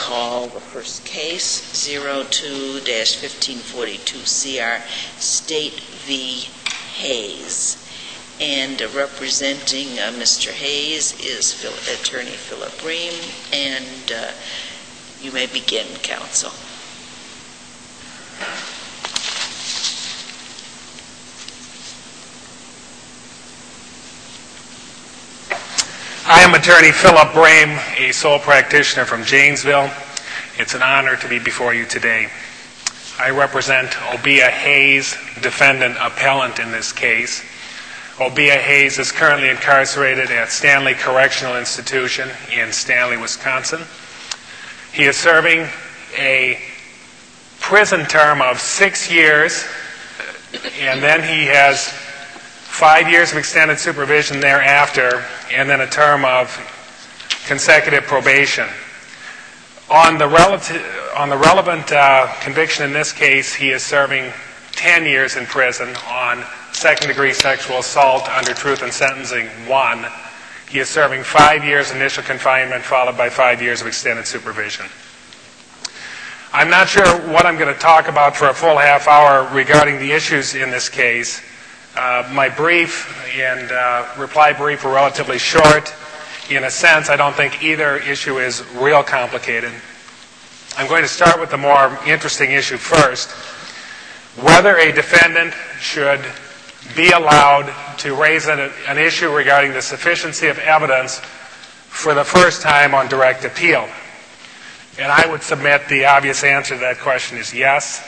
call the first case, 02-1542 CR State v. Hayes. And representing Mr. Hayes is Attorney Philip Ream, and you may begin, counsel. I am Attorney Philip Ream, a sole practitioner from Janesville. It's an honor to be before you today. I represent Obia Hayes, defendant appellant in this case. Obia Hayes is currently incarcerated at Stanley Correctional Institution in Stanley, Wisconsin. He is serving a prison term of 6 years, and then he has 5 years of extended supervision thereafter, and then a term of consecutive probation. On the relevant conviction in this case, he is serving 10 years in prison on second-degree sexual assault under Truth in Sentencing 1. He is serving 5 years initial confinement followed by 5 years of extended supervision. I'm not sure what I'm going to talk about for a full half hour regarding the issues in this case. My brief and reply brief were relatively short. In a sense, I don't think either issue is real complicated. I'm going to start with the more interesting issue first. Whether a defendant should be allowed to raise an issue regarding the sufficiency of evidence for the first time on direct appeal. And I would submit the obvious answer to that question is yes.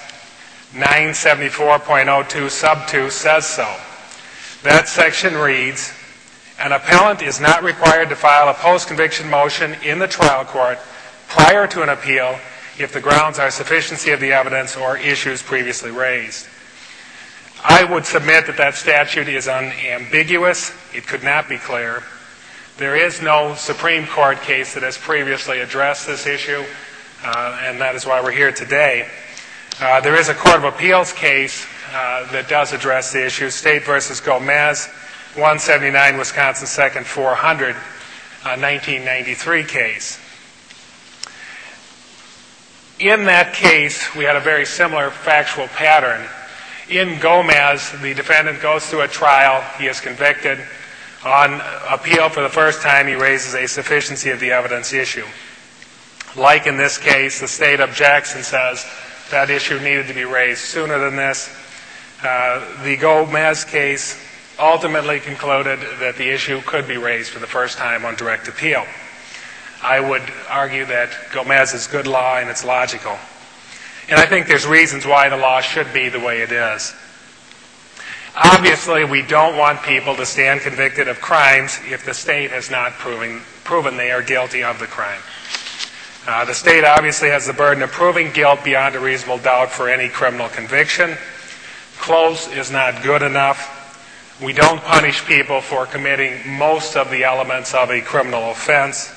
974.02 sub 2 says so. That section reads, an appellant is not required to file a post-conviction motion in the trial court prior to an appeal if the grounds are sufficiency of the evidence or issues previously raised. I would submit that that statute is unambiguous. It could not be clearer. There is no Supreme Court case that has previously addressed this issue, and that is why we're here today. There is a Court of Appeals case that does address the issue, State v. Gomez, 179 Wisconsin 2nd 400, 1993 case. In that case, we had a very similar factual pattern. In Gomez, the defendant goes through a trial. He is convicted. On appeal for the first time, he raises a sufficiency of the evidence issue. Like in this case, the state objects and says that issue needed to be raised sooner than this. The Gomez case ultimately concluded that the issue could be raised for the first time on direct appeal. I would argue that Gomez is good law and it's logical. And I think there's reasons why the law should be the way it is. Obviously, we don't want people to stand convicted of crimes if the state has not proven they are guilty of the crime. The state obviously has the burden of proving guilt beyond a reasonable doubt for any criminal conviction. Close is not good enough. We don't punish people for committing most of the elements of a criminal offense.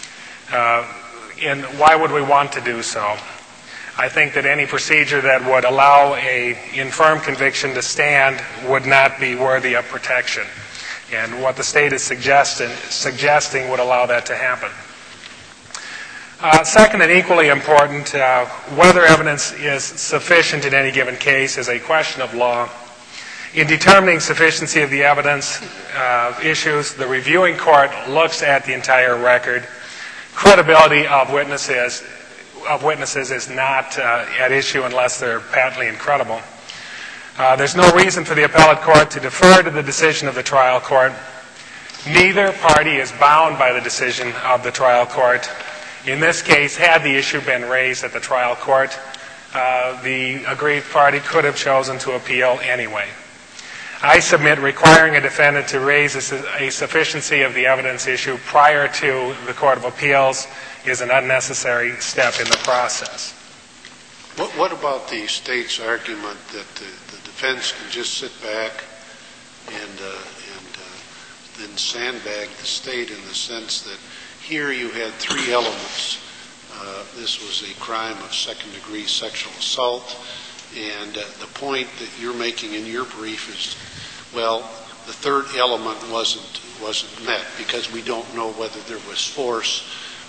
And why would we want to do so? I think that any procedure that would allow an infirm conviction to stand would not be worthy of protection. And what the state is suggesting would allow that to happen. Second, and equally important, whether evidence is sufficient in any given case is a question of law. In determining sufficiency of the evidence issues, the reviewing court looks at the entire record. Credibility of witnesses is not at issue unless they're patently incredible. There's no reason for the appellate court to defer to the decision of the trial court. Neither party is bound by the decision of the trial court. In this case, had the issue been raised at the trial court, the aggrieved party could have chosen to appeal anyway. I submit requiring a defendant to raise a sufficiency of the evidence issue prior to the Court of Appeals is an unnecessary step in the process. What about the state's argument that the defense can just sit back and then sandbag the state in the sense that here you had three elements. This was a crime of second-degree sexual assault, and the point that you're making in your brief is, well, the third element wasn't met because we don't know whether there was force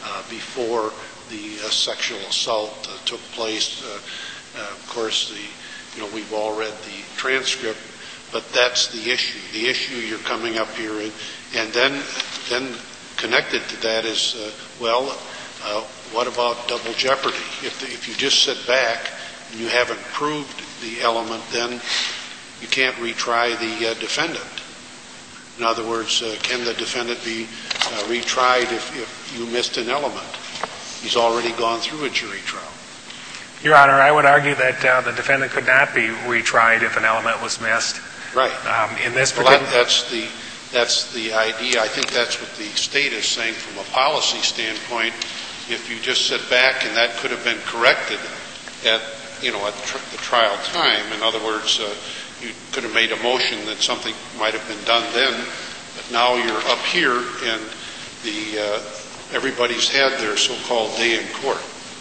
before the sexual assault took place. Of course, we've all read the transcript, but that's the issue. The issue you're coming up here, and then connected to that is, what about double jeopardy? If you just sit back and you haven't proved the element, then you can't retry the defendant. In other words, can the defendant be retried if you missed an element? He's already gone through a jury trial. Your Honor, I would argue that the defendant could not be retried if an element was missed. Right. In this particular... Well, that's the idea. I think that's what the state is saying from a policy standpoint. If you just sit back and that could have been corrected at the trial time, in other words, you could have made a motion that something might have been done then, but now you're up here and everybody's had their so-called day in court.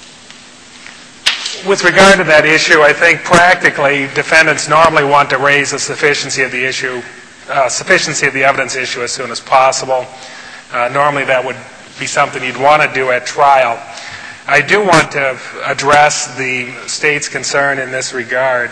With regard to that issue, I think practically defendants normally want to raise the sufficiency of the evidence issue as soon as possible. Normally that would be something you'd want to do at trial. I do want to address the state's concern in this regard.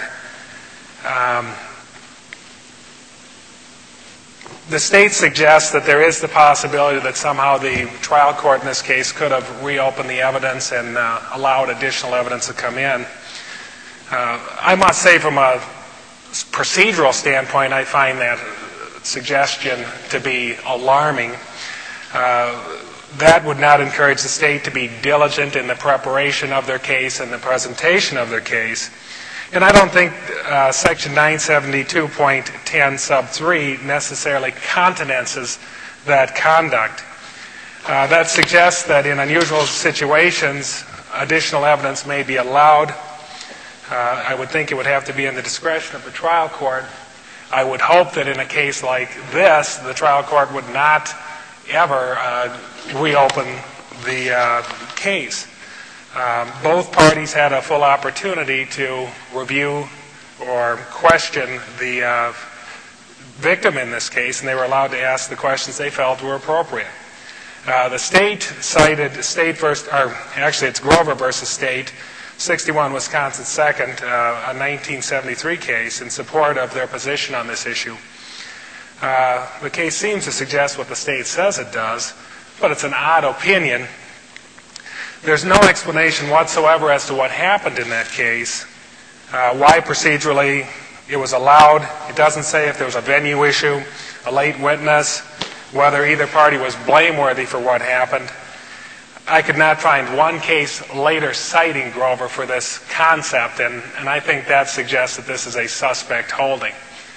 The state suggests that there is the possibility that somehow the trial court in this case could have reopened the evidence and allowed additional evidence to come in. I must say from a procedural standpoint, I find that suggestion to be alarming. That would not encourage the state to be diligent in the preparation of their case and the presentation of their case. And I don't think Section 972.10 sub 3 necessarily countenances that conduct. That suggests that in unusual situations, additional evidence may be allowed. I would think it would have to be in the discretion of the trial court. I would hope that in a case like this, the trial court would not ever reopen the case. Both parties had a full opportunity to review or question the victim in this case, and they were allowed to ask the questions they felt were appropriate. The state cited it's Grover versus State, 61 Wisconsin 2nd, a 1973 case in support of their position on this issue. The case seems to suggest what the state says it does, but it's an odd opinion. There's no explanation whatsoever as to what happened in that case, why procedurally it was allowed. It doesn't say if there was a venue issue, a late witness, whether either party was blameworthy for what happened. I could not find one case later citing Grover for this concept, and I think that suggests that this is a suspect holding.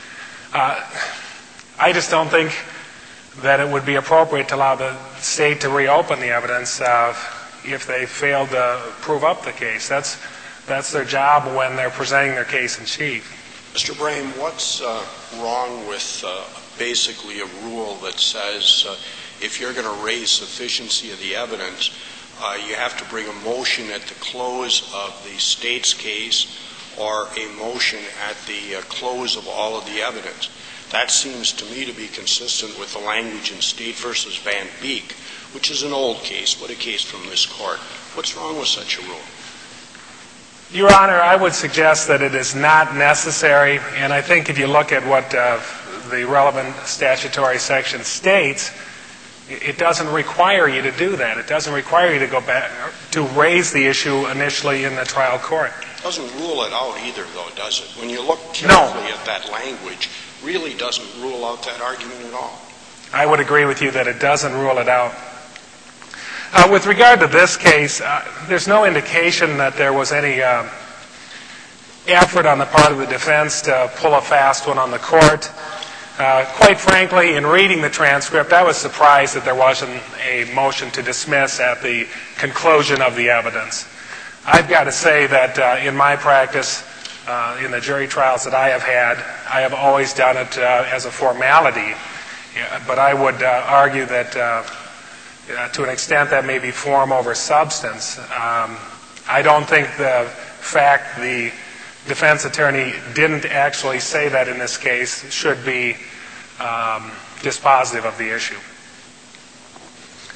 I just don't think that it would be appropriate to allow the state to reopen the evidence if they failed to prove up the case. That's their job when they're presenting their case in chief. Mr. Brame, what's wrong with basically a rule that says if you're going to raise sufficiency of the evidence, you have to bring a motion at the close of the state's case or a motion at the close of all of the evidence? That seems to me to be consistent with the language in State versus Van Beek, which is an old case, but a case from this court. What's wrong with such a rule? Your Honor, I would suggest that it is not necessary, and I think if you look at what the relevant statutory section states, it doesn't require you to do that. It doesn't require you to go back to raise the issue initially in the trial court. It doesn't rule it out either, though, does it? When you look carefully at that language, really doesn't rule out that argument at all. I would agree with you that it doesn't rule it out. With regard to this case, there's no indication that there was any effort on the part of the defense to pull a fast one on the court. Quite frankly, in reading the transcript, I was surprised that there wasn't a motion to dismiss at the conclusion of the evidence. I've got to say that in my practice, in the jury trials that I have had, I have always done it as a formality. But I would argue that to an extent that may be form over substance. I don't think the fact the defense attorney didn't actually say that in this case should be dispositive of the issue.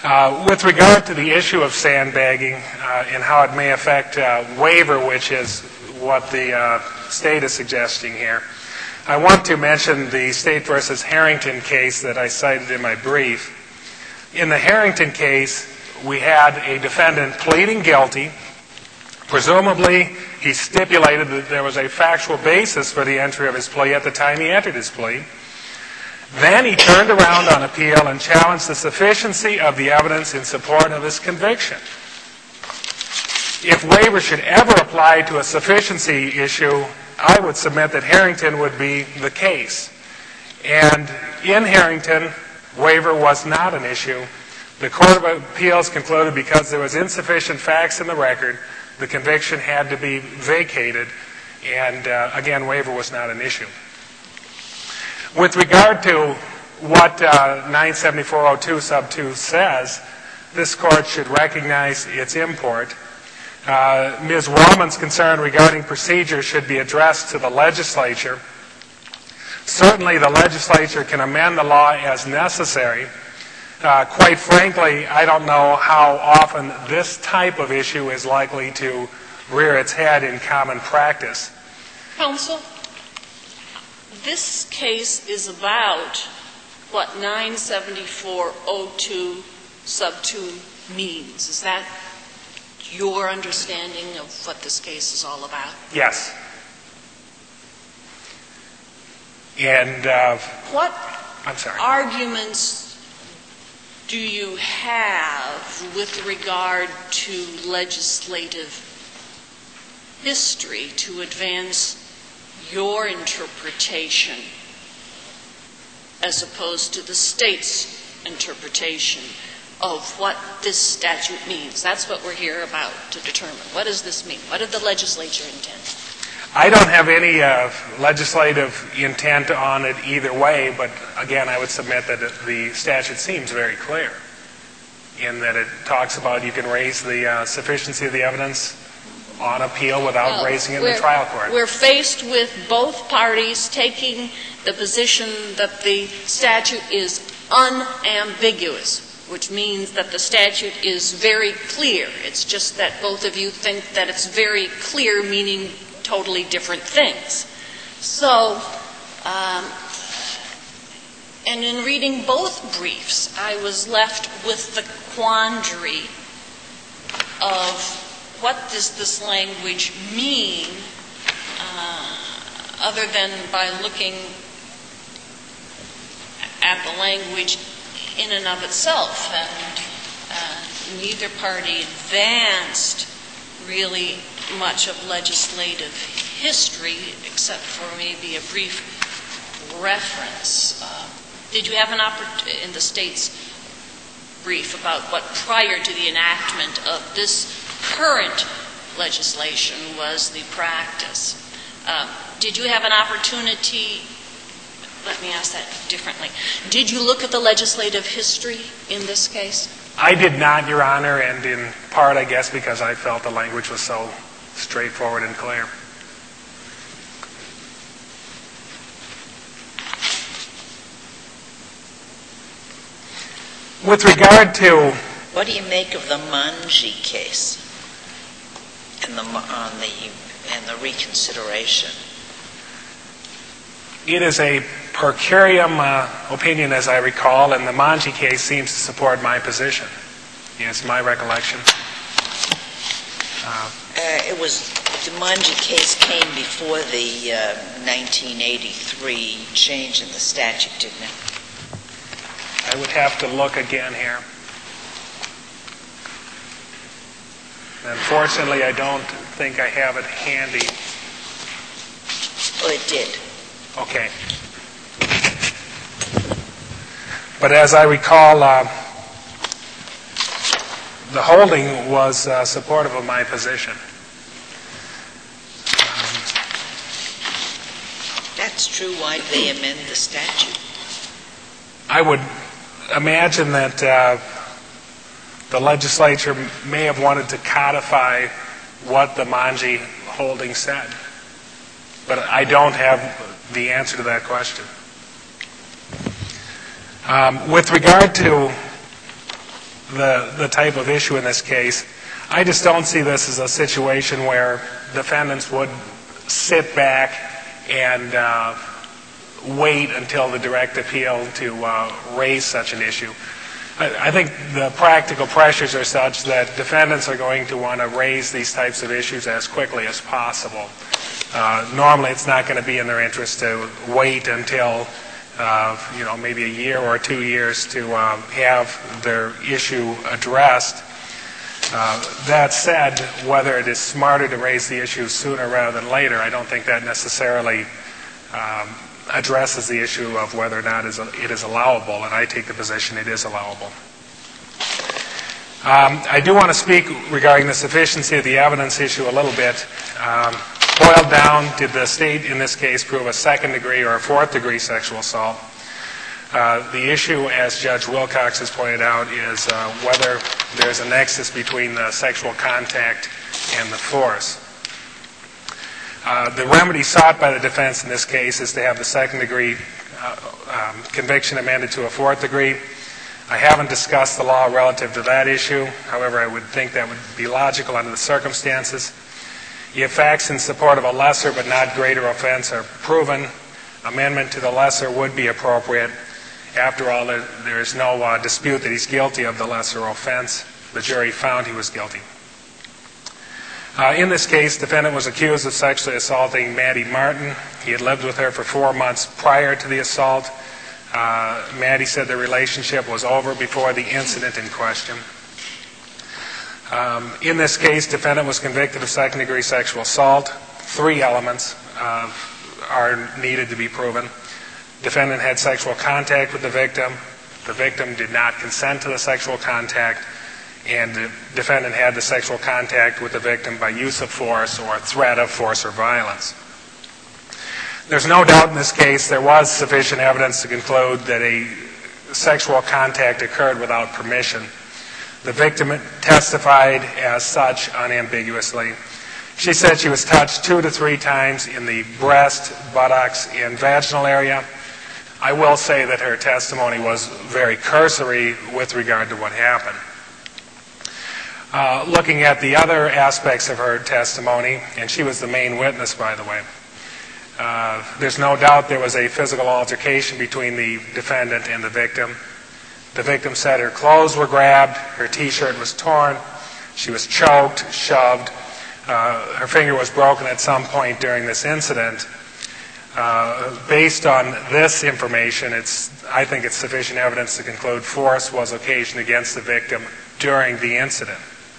With regard to the issue of sandbagging and how it may affect waiver, which is what the state is suggesting here, I want to mention the State versus Harrington case that I cited in my brief. In the Harrington case, we had a defendant pleading guilty. Presumably, he stipulated that there was a factual basis for the entry of his plea at the time he entered his plea. Then he turned around on appeal and challenged the sufficiency of the evidence in support of his conviction. If waiver should ever apply to a sufficiency issue, I would submit that Harrington would be the case. And in Harrington, waiver was not an issue. The Court of Appeals concluded because there was insufficient facts in the record, the conviction had to be vacated, and again, waiver was not an issue. With regard to what 974.02 sub 2 says, this Court should recognize its import. Ms. Wallman's concern regarding procedure should be addressed to the legislature. Certainly, the legislature can amend the law as necessary. Quite frankly, I don't know how often this type of issue is likely to rear its head in common practice. Counsel, this case is about what 974.02 sub 2 means. Is that your understanding of what this case is all about? Yes. And what I'm sorry. Arguments do you have with regard to legislative history to advance your interpretation as opposed to the state's interpretation of what this statute means? That's what we're here about to determine. What does this mean? What did the legislature intend? I don't have any legislative intent on it either way, but again, I would submit that the statute seems very clear in that it talks about you can raise the sufficiency of the evidence on appeal without raising it in the trial court. We're faced with both parties taking the position that the statute is unambiguous, which means that the statute is very clear. It's just that both of you think that it's very clear, meaning totally different things. So, and in reading both briefs, I was left with the quandary of what does this language mean, other than by looking at the language in and of itself. And neither party advanced really much of legislative history, except for maybe a brief reference. Did you have an opportunity in the state's brief about what prior to the enactment of this current legislation was the practice? Did you have an opportunity, let me ask that differently, did you look at the legislative history in this case? I did not, Your Honor, and in part, I guess, because I felt the language was so straightforward and clear. With regard to... What do you make of the Manji case and the reconsideration? It is a per curiam opinion, as I recall, and the Manji case seems to support my position. It's my recollection. The Manji case came before the 1983 change in the statute, didn't it? I would have to look again here. Unfortunately, I don't think I have it handy. Oh, it did. Okay. But as I recall, the holding was supportive of my position. That's true. Why did they amend the statute? I would imagine that the legislature may have wanted to codify what the Manji holding said. But I don't have the answer to that question. With regard to the type of issue in this case. I just don't see this as a situation where defendants would sit back and wait until the direct appeal to raise such an issue. I think the practical pressures are such that defendants are going to want to raise these types of issues as quickly as possible. Normally, it's not going to be in their interest to wait until maybe a year or 2 years to have their issue addressed. That said, whether it is smarter to raise the issue sooner rather than later, I don't think that necessarily addresses the issue of whether or not it is allowable, and I take the position it is allowable. I do want to speak regarding the sufficiency of the evidence issue a little bit. Boiled down, did the state in this case prove a second-degree or a fourth-degree sexual assault? The issue, as Judge Wilcox has pointed out, is whether there's a nexus between the sexual contact and the force. The remedy sought by the defense in this case is to have the second-degree conviction amended to a fourth degree. I haven't discussed the law relative to that issue. However, I would think that would be logical under the circumstances. If facts in support of a lesser but not greater offense are proven, amendment to the lesser would be appropriate. After all, there is no dispute that he's guilty of the lesser offense. The jury found he was guilty. In this case, the defendant was accused of sexually assaulting Maddie Martin. He had lived with her for 4 months prior to the assault. Maddie said the relationship was over before the incident in question. In this case, the defendant was convicted of second-degree sexual assault. 3 elements are needed to be proven. Defendant had sexual contact with the victim. The victim did not consent to the sexual contact. And the defendant had the sexual contact with the victim by use of force or threat of force or violence. There's no doubt in this case there was sufficient evidence to conclude that a sexual contact occurred without permission. The victim testified as such unambiguously. She said she was touched 2 to 3 times in the breast, buttocks, and vaginal area. I will say that her testimony was very cursory with regard to what happened. Looking at the other aspects of her testimony, and she was the main witness, by the way, there's no doubt there was a physical altercation between the defendant and the victim. The victim said her clothes were grabbed, her T-shirt was torn, she was choked, shoved, her finger was broken at some point during this incident. Based on this information, I think it's sufficient evidence to conclude force was occasioned against the victim during the incident.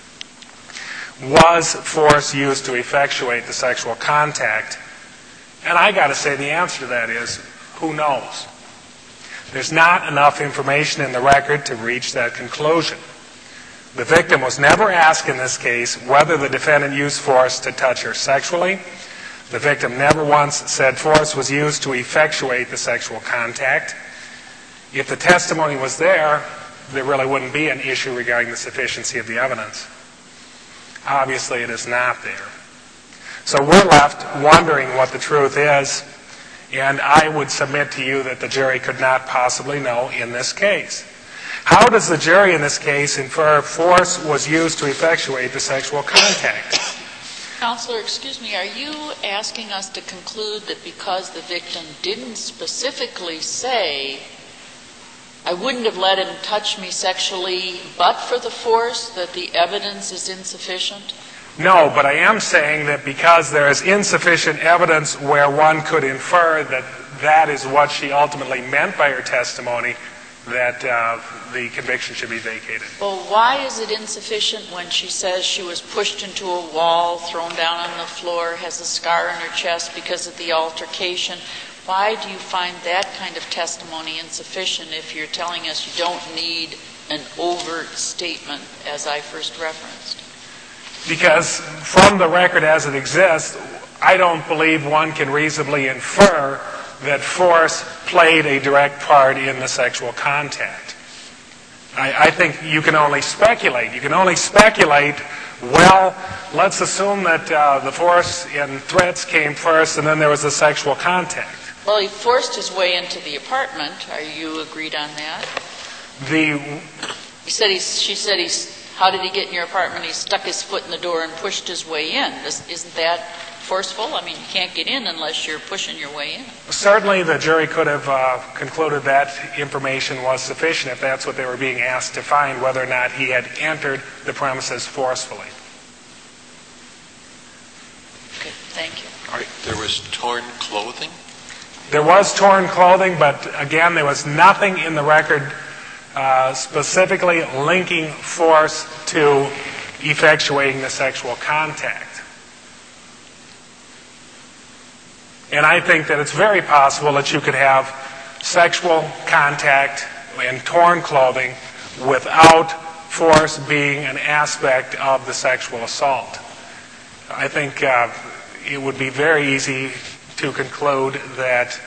Was force used to effectuate the sexual contact? And I got to say the answer to that is, who knows? There's not enough information in the record to reach that conclusion. The victim was never asked in this case whether the defendant used force to touch her sexually. The victim never once said force was used to effectuate the sexual contact. If the testimony was there really wouldn't be an issue regarding the sufficiency of the evidence. Obviously, it is not there. So we're left wondering what the truth is, and I would submit to you that the jury could not possibly know in this case. How does the jury in this case infer force was used to effectuate the sexual contact? Counselor, excuse me, are you asking us to conclude that because the victim didn't specifically say, I wouldn't have let him touch me sexually but for the force, that the evidence is insufficient? No, but I am saying that because there is insufficient evidence where one could infer that that is what she ultimately meant by her testimony, that the conviction should be vacated. Well, why is it insufficient when she says she was pushed into a wall, thrown down on the floor, has a scar on her chest because of the altercation? Why do you find that kind of testimony insufficient if you're telling us you don't need an overt statement, as I first referenced? Because from the record as it exists, I don't believe one can reasonably infer that force played a direct part in the sexual contact. I think you can only speculate. You can only speculate, well, let's assume that the force and threats came first and then there was a sexual contact. Well, he forced his way into the apartment. Are you agreed on that? She said, how did he get in your apartment? He stuck his foot in the door and pushed his way in. Isn't that forceful? I mean, you can't get in unless you're pushing your way in. Certainly the jury could have concluded that information was sufficient if that's what they were being asked to find, whether or not he had entered the premises forcefully. Okay, thank you. All right, there was torn clothing? There was torn clothing, but again, there was nothing in the record specifically linking force to effectuating the sexual contact. And I think that it's very possible that you could have sexual contact and torn clothing without force being an aspect of the sexual assault. I think it would be very easy to conclude that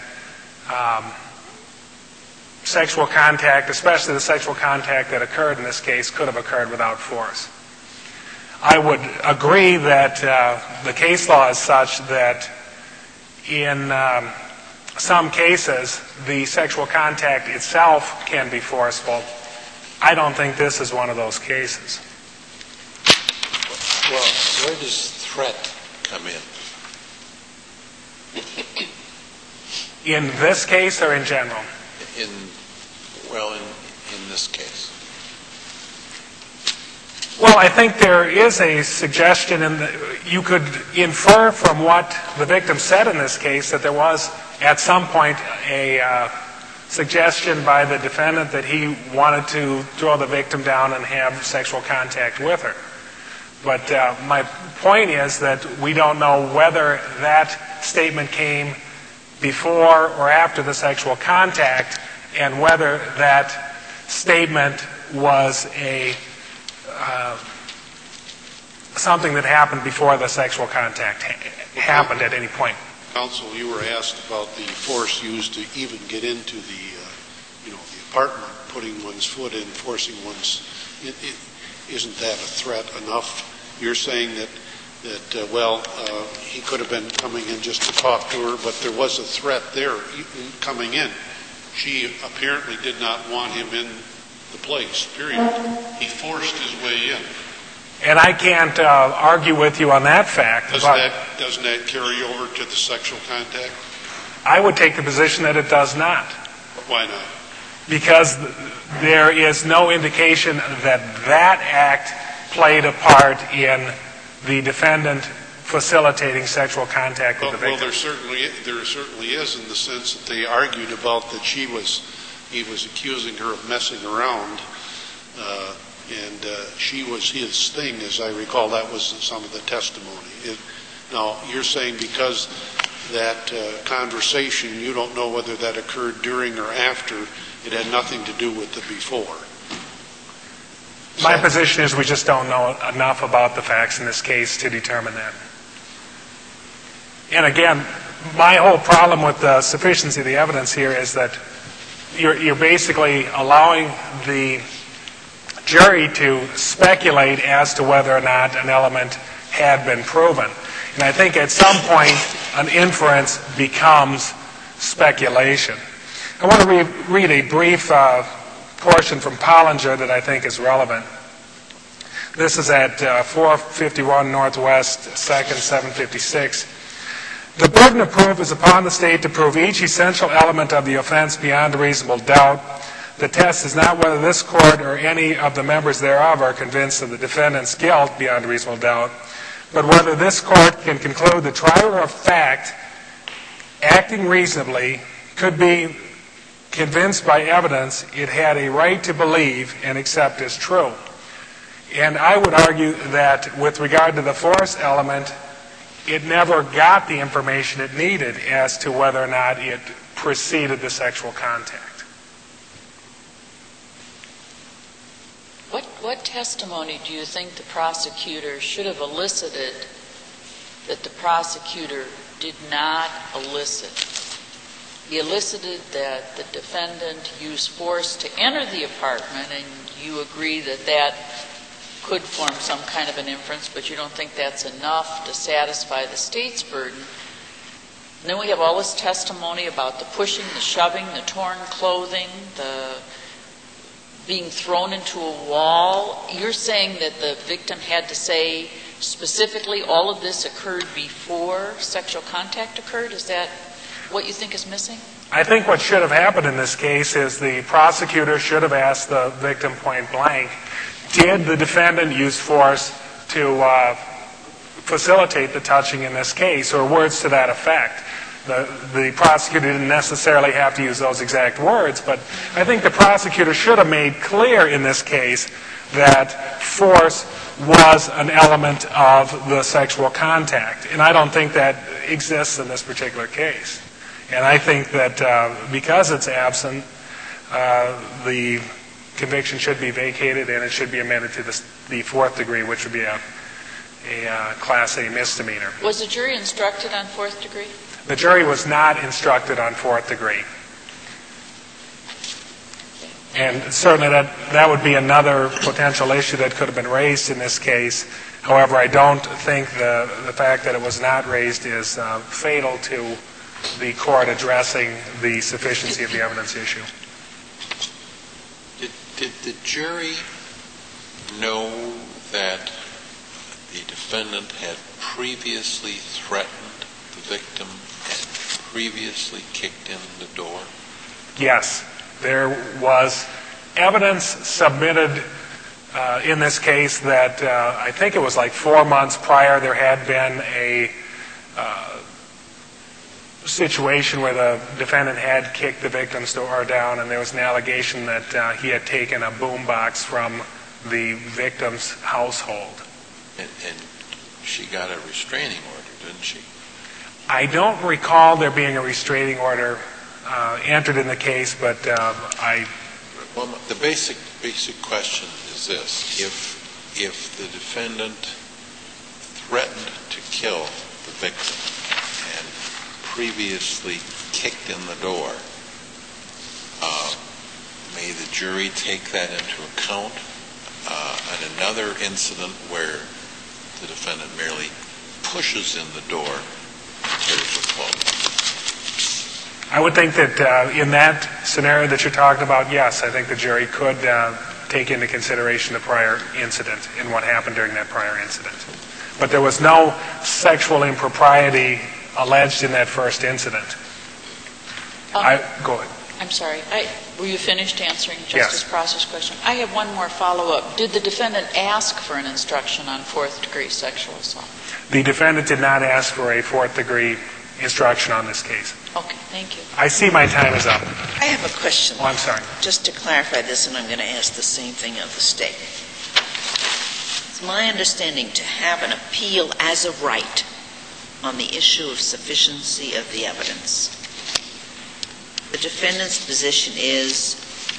sexual contact, especially the sexual contact that occurred in this case, could have occurred without force. I would agree that the case law is such that in some cases the sexual contact itself can be forceful. I don't think this is one of those cases. Well, where does threat come in? In this case or in general? In this case. Well, I think there is a suggestion, you could infer from what the victim said in this case that there was at some point a suggestion by the defendant that he wanted to throw the victim down and have sexual contact with her. But my point is that we don't know whether that statement came before or after the sexual contact, and whether that statement was something that happened before the sexual contact happened at any point. Counsel, you were asked about the force used to even get into the apartment, putting one's foot in, forcing one's. Isn't that a threat enough? You're saying that he could have been coming in just to talk to her, but there was a threat there coming in. She apparently did not want him in the place, period. He forced his way in. And I can't argue with you on that fact. Doesn't that carry over to the sexual contact? I would take the position that it does not. Why not? Because there is no indication that that act played a part in the defendant facilitating sexual contact with the victim. Well, there certainly is, in the sense that they argued about that he was accusing her of messing around, and she was his thing, as I recall. That was some of the testimony. Now, you're saying because that conversation, you don't know whether that occurred during or after. It had nothing to do with the before. My position is we just don't know enough about the facts in this case to determine that. And again, my whole problem with the sufficiency of the evidence here is that you're basically allowing the jury to speculate as to whether or not an element had been proven. And I think at some point an inference becomes speculation. I want to read a brief portion from Pollinger that I think is relevant. This is at 451 Northwest 2nd, 756. The burden of proof is upon the state to prove each essential element of the offense beyond a reasonable doubt. The test is not whether this court or any of the members thereof are convinced of the defendant's guilt beyond a reasonable doubt, but whether this court can conclude the trier of fact, acting reasonably, could be convinced by evidence it had a right to believe and accept as true. And I would argue that with regard to the force element, it never got the information it needed as to whether or not it preceded the sexual contact. What testimony do you think the prosecutor should have elicited that the prosecutor did not elicit? He elicited that the defendant used force to enter the apartment, and you agree that that could form some kind of an inference, but you don't think that's enough to satisfy the state's burden. And then we have all this testimony about the pushing, the shoving, the torn clothing, the being thrown into a wall. You're saying that the victim had to say specifically all of this occurred before sexual contact occurred? Is that what you think is missing? I think what should have happened in this case is the prosecutor should have asked the victim point blank, did the defendant use force to facilitate the touching in this case, or words to that effect. The prosecutor didn't necessarily have to use those exact words, but I think the prosecutor should have made clear in this case that force was an element of the sexual contact. And I don't think that exists in this particular case. And I think that because it's absent, the conviction should be vacated and it should be amended to the fourth degree, which would be a Class A misdemeanor. Was the jury instructed on fourth degree? The jury was not instructed on fourth degree. And certainly that would be another potential issue that could have been raised in this case. However, I don't think the fact that it was not raised is fatal to the court addressing the sufficiency of the evidence issue. Did the jury know that the defendant had previously threatened the victim and previously kicked in the door? Yes. There was evidence submitted in this case that I think it was like 4 months prior there had been a situation where the defendant had kicked the victim's door down, and there was an allegation that he had taken a boombox from the victim's household. And she got a restraining order, didn't she? I don't recall there being a restraining order entered in the case, but Well, the basic question is this. If the defendant threatened to kill the victim and previously kicked in the door, may the jury take that into account on another incident where the defendant merely pushes in the door and tears the clothes? I would think that in that scenario that you're talking about, yes, I think the jury could take into consideration the prior incident and what happened during that prior incident. But there was no sexual impropriety alleged in that first incident. Go ahead. I'm sorry. Were you finished answering Justice Yes. Prosser's question? I have one more follow-up. Did the defendant ask for an instruction on fourth-degree sexual assault? The defendant did not ask for a fourth-degree instruction on this case. Okay, thank you. I see my time is up. I have a question. Oh, I'm sorry. Just to clarify this, and I'm going to ask the same thing of the state. It's my understanding to have an appeal as a right on the issue of sufficiency of the evidence. The defendant's position is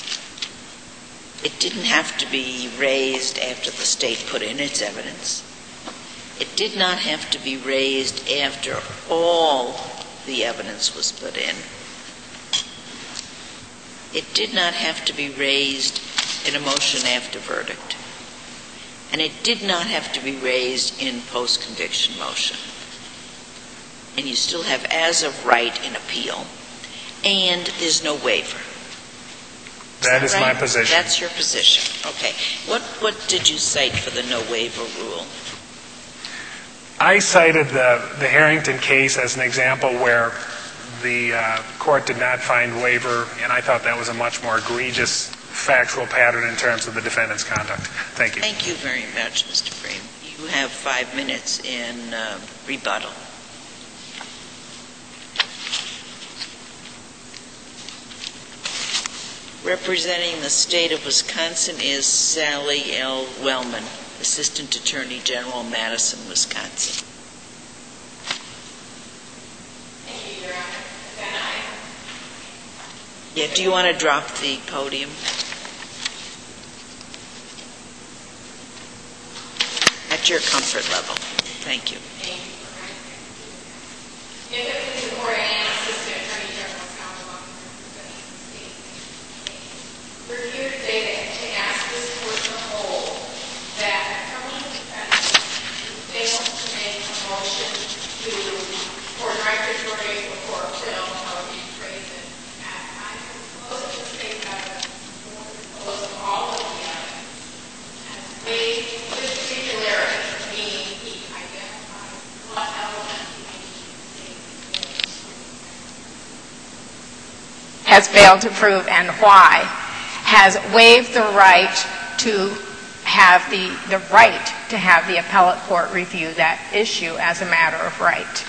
it didn't have to be raised after the state put in its evidence. It did not have to be raised after all the evidence was put in. It did not have to be raised in a motion after verdict. And it did not have to be raised in post-conviction motion. And you still have as of right in appeal. And there's no waiver. That is my right? position. That's your position. Okay. What did you cite for the no waiver rule? I cited the Harrington case as an example where the court did not find waiver, and I thought that was a much more egregious factual pattern in terms of the defendant's conduct. Thank you. Thank you very much, Mr. Bream. You have 5 minutes in rebuttal. Representing the state of Wisconsin is Sally L. Wellman, Assistant Attorney General, Madison, Wisconsin. Thank you, Your Honor. Then I... Yeah, do you want to drop the podium? At your comfort level. Thank you. Thank you. If it was the court, I am Assistant Attorney General's counsel on the state. We're here today to ask this court to hold that a criminal defendant who failed to make a motion for directory or acquittal of the treason at the time of the close of the state evidence or the close of all has failed to prove and why, has waived the right to have the right to have the appellate court review that issue as a matter of right.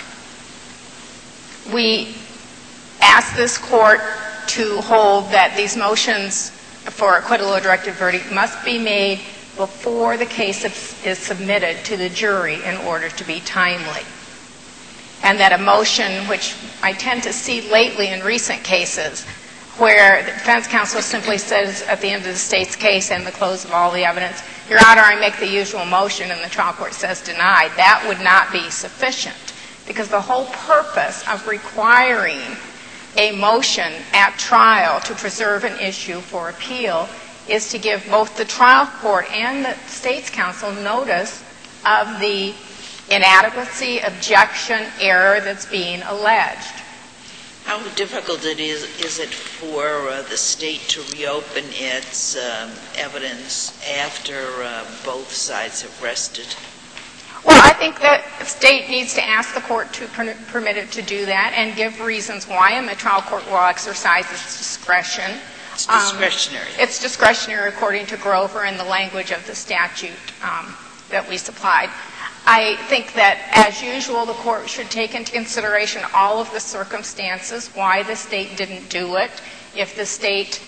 We ask this court to hold that these motions for acquittal or directed verdict must be made before the case is submitted to the jury in order to be timely. And that a motion, which I tend to see lately in recent cases, where the defense counsel simply says at the end of the state's case and the close of all the evidence, Your Honor, I make the usual motion, and the trial court says denied, that would not be sufficient. Because the whole purpose of requiring a motion at trial to preserve an issue for appeal is to give both the trial court and the state's counsel notice of the inadequacy, objection, error that's being alleged. How difficult is it for the state to reopen its evidence after both sides have rested? Well, I think that the state needs to ask the court to permit it to do that and give reasons why, and the trial court will exercise its discretion. It's discretionary. It's discretionary according to Grover and the language of the statute that we supplied. I think that, as usual, the court should take into consideration all of the circumstances, why the state didn't do it. If the state,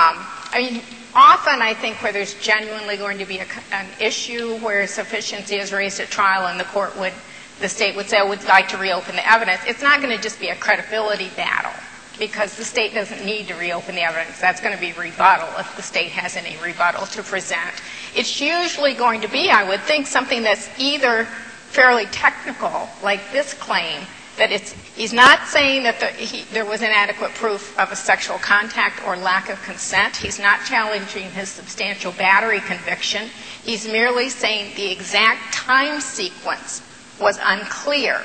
often I think where there's genuinely going to be an issue where sufficiency is raised at trial and the state would say, I would like to reopen the evidence, it's not going to just be a credibility battle, because the state doesn't need to reopen the evidence. That's going to be rebuttal if the state has any rebuttal to present. It's usually going to be, I would think, something that's either fairly technical, like this claim, that he's not saying that there was inadequate proof of a sexual contact or lack of consent. He's not challenging his substantial battery conviction. He's merely saying the exact time sequence was unclear.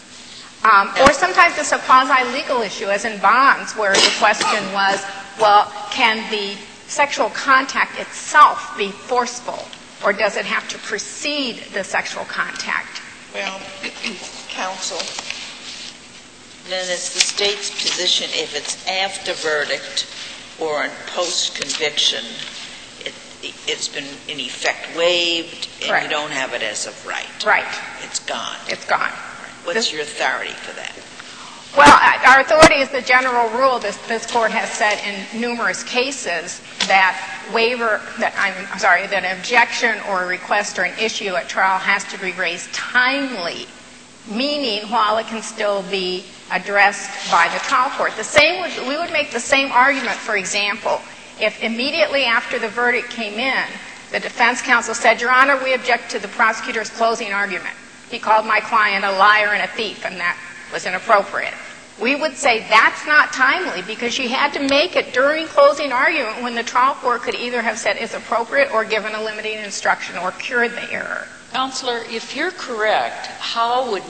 Or sometimes it's a quasi-legal issue, as in Bonds, where the question was, well, can the sexual contact itself be forceful, or does it have to precede the sexual contact? Well, counsel, then it's the state's position, if it's after verdict or in post-conviction, it's been in effect waived, and right. You don't have it as of right. Right. It's gone. It's gone. What's your authority for that? Well, our authority is the general rule this court has said in numerous cases that that an objection or a request or an issue at trial has to be raised timely, meaning while it can still be addressed by the trial court. We would make the same argument, for example, if immediately after the verdict came in, the defense counsel said, Your Honor, we object to the prosecutor's closing argument. He called my client a liar and a thief, and that was inappropriate. We would say that's not timely because she had to make it during closing argument when the trial court could either have said it's appropriate or given a limiting instruction or cured the error. Counselor, if you're correct, how would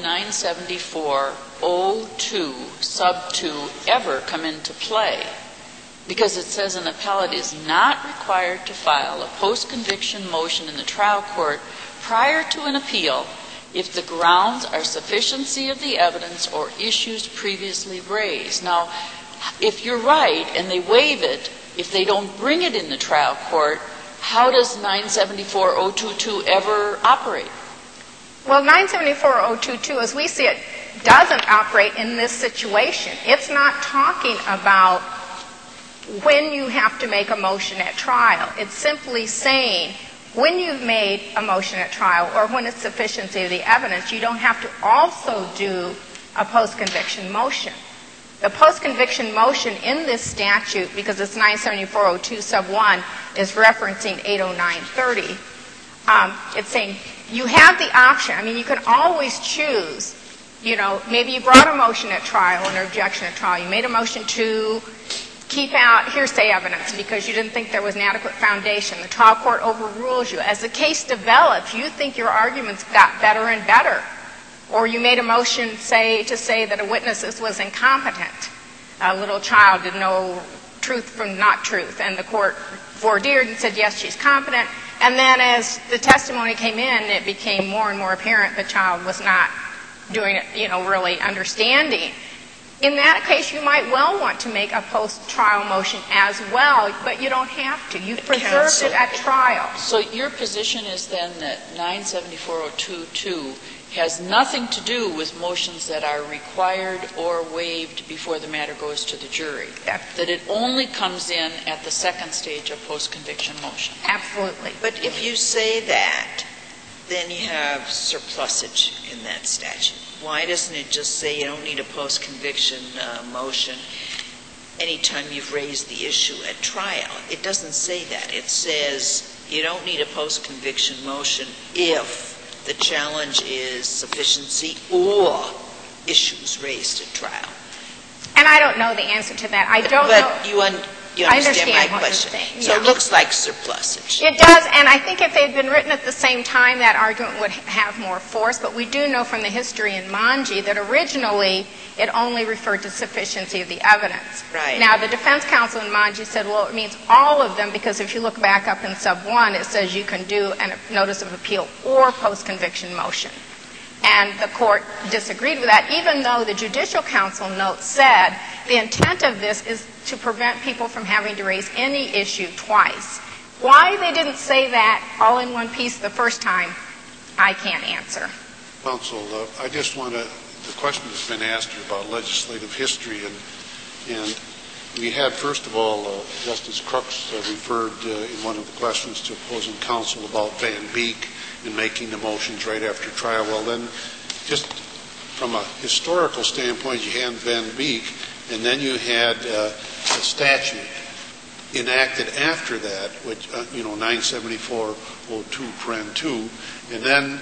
974-02 sub 2 ever come into play? Because it says an appellate is not required to file a post-conviction motion in the trial court prior to an appeal if the grounds are sufficiency of the evidence or issues previously raised. Now, if you're right and they waive it, if they don't bring it in the trial court, how does 974-022 ever operate? Well, 974-022, as we see it, doesn't operate in this situation. It's not talking about when you have to make a motion at trial. It's simply saying when you've made a motion at trial or when it's sufficiency of the evidence, you don't have to also do a post-conviction motion. The post-conviction motion in this statute, because it's 974-02 sub 1, is referencing 809-30. It's saying you have the option. I mean, you can always choose, maybe you brought a motion at trial, an objection at trial. You made a motion to keep out hearsay evidence because you didn't think there was an adequate foundation. The trial court overrules you. As the case develops, you think your arguments got better and better. Or you made a motion, to say that a witness was incompetent. A little child didn't know truth from not truth. And the court fordeered and said, yes, she's competent. And then as the testimony came in, it became more and more apparent the child was not doing it, really understanding. In that case, you might well want to make a post-trial motion as well, but you don't have to. You've preserved it at trial. So your position is then that 974-022 has nothing to do with motions that are required or waived before the matter goes to the jury. That it only comes in at the second stage of post-conviction motion. Absolutely. But if you say that, then you have surplusage in that statute. Why doesn't it just say you don't need a post-conviction motion anytime you've raised the issue at trial? It doesn't say that. It says you don't need a post-conviction motion if the challenge is sufficiency or issues raised at trial. And I don't know the answer to that. I don't know. But you understand my question. So it looks like surplusage. It does, and I think if they had been written at the same time, that argument would have more force. But we do know from the history in Manji that originally it only referred to sufficiency of the evidence. Right. Now, the defense counsel in Manji said, well, it means all of them, because if you look back up in sub 1, it says you can do a notice of appeal or post-conviction motion. And the court disagreed with that, even though the judicial counsel note said the intent of this is to prevent people from having to raise any issue twice. Why they didn't say that all in one piece the first time, I can't answer. Counsel, I just want to, the question has been asked about legislative history, and we had, first of all, Justice Crooks referred in one of the questions to opposing counsel about Van Beek and making the motions right after trial. Well, then, just from a historical standpoint, you had Van Beek, and then you had a statute enacted after that, which, 974-02-2, and then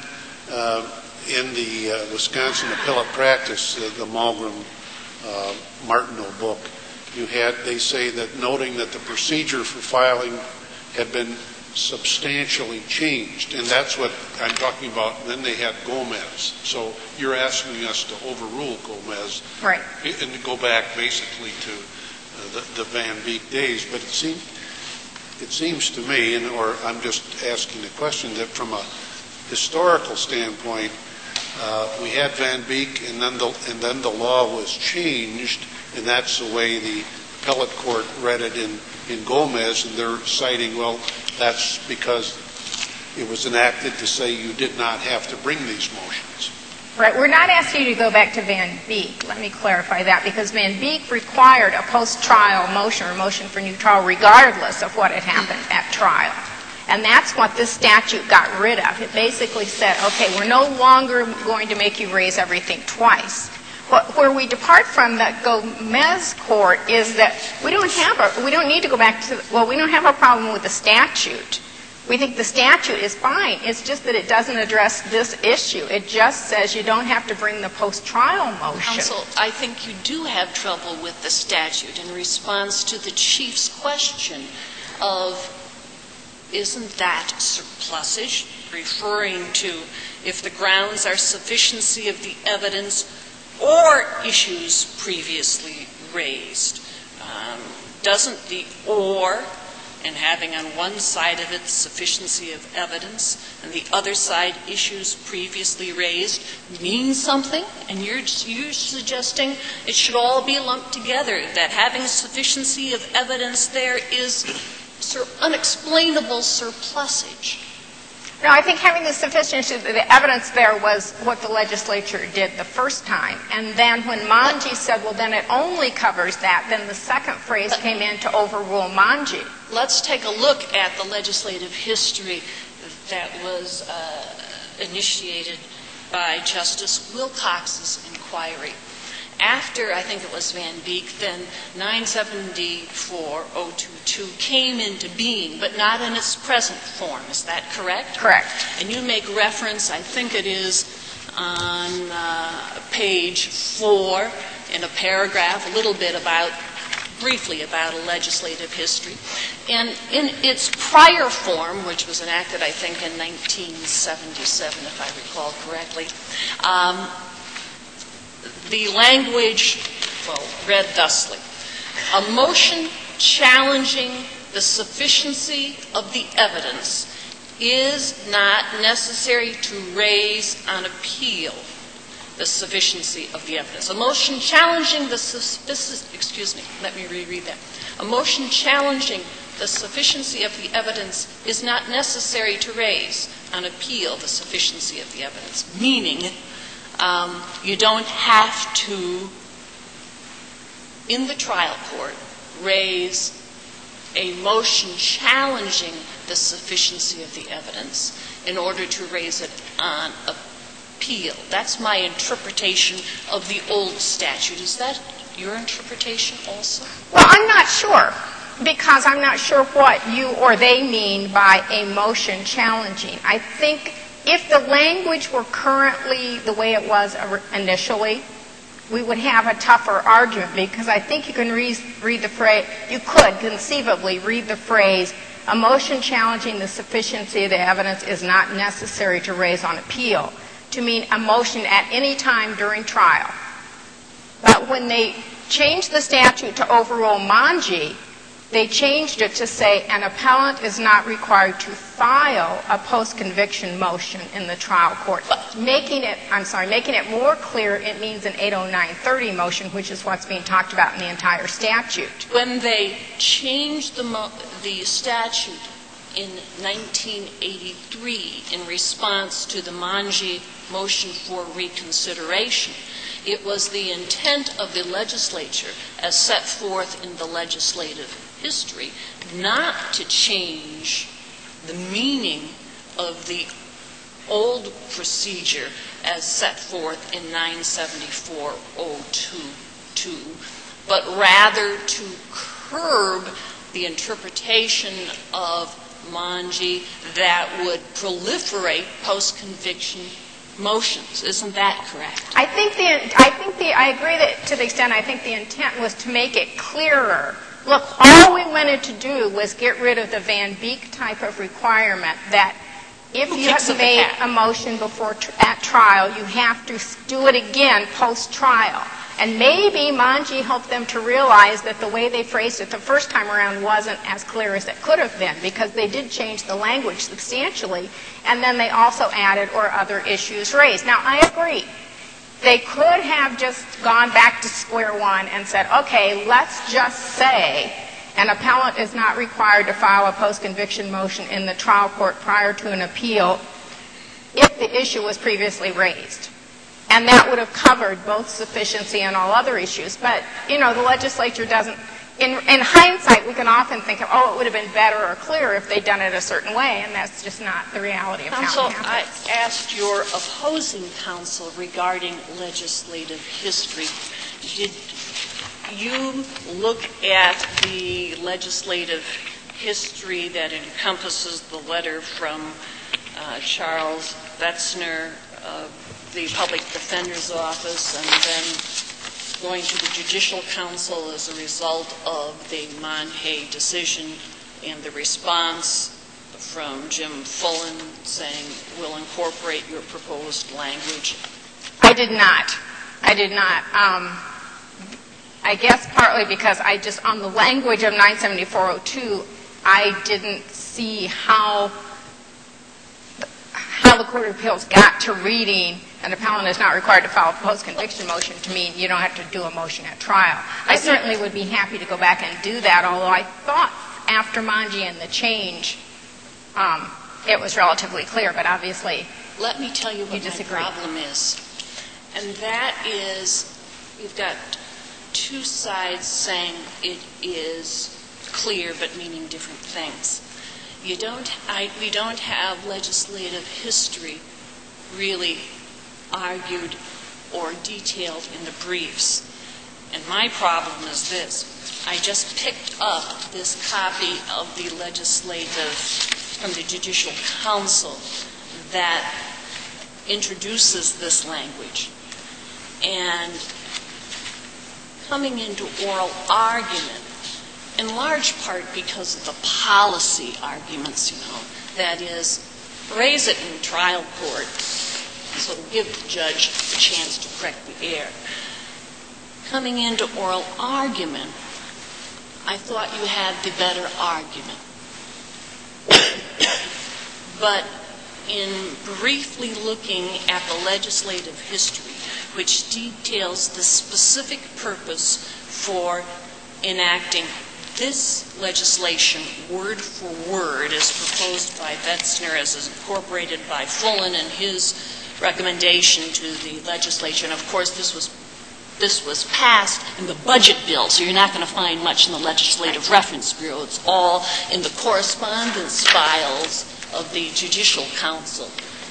in the Wisconsin Appellate Practice, the Malgrim-Martineau book, they say that noting that the procedure for filing had been substantially changed, and that's what I'm talking about. And then they had Gomez. So you're asking us to overrule Gomez, right, and to go back basically to the Van Beek days. But it seems to me, or I'm just asking the question, that from a historical standpoint, we had Van Beek, and then the law was changed, and that's the way the appellate court read it in Gomez, and they're citing, well, that's because it was enacted to say you did not have to bring these motions. Right. We're not asking you to go back to Van Beek. Let me clarify that, because Van Beek required a post-trial motion or motion for new trial regardless of what had happened at trial. And that's what this statute got rid of. It basically said, okay, we're no longer going to make you raise everything twice. Where we depart from the Gomez court is that we don't need to go back to, we don't have a problem with the statute. We think the statute is fine. It's just that it doesn't address this issue. It just says you don't have to bring the post-trial motion. Counsel, I think you do have trouble with the statute in response to the Chief's question of, isn't that surplusage, referring to if the grounds are sufficiency of the evidence or issues previously raised. Doesn't the or, and having on one side of it sufficiency of evidence and the other side issues previously raised, mean something? And you're suggesting it should all be lumped together, that having sufficiency of evidence there is unexplainable surplusage. No, I think having the sufficiency of the evidence there was what the legislature did the first time. And then when Manji said, well, then it only covers that, then the second phrase came in to overrule Manji. Let's take a look at the legislative history that was initiated by Justice Wilcox's inquiry. After, I think it was Van Beek, then 974-022 came into being, but not in its present form. Is that correct? Correct. And you make reference, I think it is on page 4 in a paragraph, a little bit briefly about a legislative history. And in its prior form, which was enacted, I think, in 1977, if I recall correctly, the language, read thusly: a motion challenging the sufficiency of the evidence is not necessary to raise on appeal the sufficiency of the evidence. A motion challenging the A motion challenging the sufficiency of the evidence is not necessary to raise on appeal the sufficiency of the evidence, meaning you don't have to, in the trial court, raise a motion challenging the sufficiency of the evidence in order to raise it on appeal. That's my interpretation of the old statute. Is that your interpretation also? Well, I'm not sure, because I'm not sure what you or they mean by a motion challenging. I think if the language were currently the way it was initially, we would have a tougher argument, because I think you can read the phrase, you could conceivably read the phrase, a motion challenging the sufficiency of the evidence is not necessary to raise on appeal, to mean a motion at any time during trial. But when they changed the statute to overrule Manji, they changed it to say an appellant is not required to file a post-conviction motion in the trial court. Making it more clear, it means an 80930 motion, which is what's being talked about in the entire statute. When they changed the statute in 1983 in response to the Manji motion for reconsideration, it was the intent of the legislature, as set forth in the legislative history, not to change the meaning of the old procedure as set forth in 974-022, but rather to curb the interpretation of Manji that would proliferate post-conviction motions. Isn't that correct? I agree that to the extent I think the intent was to make it clearer. Look, all we wanted to do was get rid of the Van Beek type of requirement that if you have made a motion at trial, you have to do it again post-trial. And maybe Manji helped them to realize that the way they phrased it the first time around wasn't as clear as it could have been, because they did change the language substantially, and then they also added or other issues raised. Now, I agree. They could have just gone back to square one and said, okay, let's just say an appellant is not required to file a post-conviction motion in the trial court prior to an appeal if the issue was previously raised. And that would have covered both sufficiency and all other issues. But, the legislature doesn't, in hindsight, we can often think of, it would have been better or clearer if they'd done it a certain way, and that's just not the reality of how it happens. I asked your opposing counsel regarding legislative history. Did you look at the legislative history that encompasses the letter from Charles Wetzner, the Public Defender's Office, and then going to the Judicial Council as a result of the Monhay decision and the response from Jim Fullen saying, we'll incorporate your proposed language? I did not. I guess partly because on the language of 974-02, I didn't see how the Court of Appeals got to reading an appellant is not required to file a post-conviction motion to mean you don't have to do a motion at trial. I certainly would be happy to go back and do that, although I thought after Manji and the change, it was relatively clear, but obviously let me tell you what my problem is. And that is, you've got two sides saying it is clear but meaning different things. We don't have legislative history really argued or detailed in the briefs. And my problem is this. I just picked up this copy of the legislative from the Judicial Council that introduces this language. And coming into oral argument, in large part because of the policy arguments, that is, raise it in trial court, so give the judge a chance to correct the error. Coming into oral argument, I thought you had the better argument. But in briefly looking at the legislative history, which details the specific purpose for enacting this legislation word for word as proposed by Betzner, as is incorporated by Fullen in his recommendation to the legislature. And of course, this was passed in the budget bill, so you're not going to find much in the Legislative Reference Bureau. It's all in the correspondence files of the Judicial Council.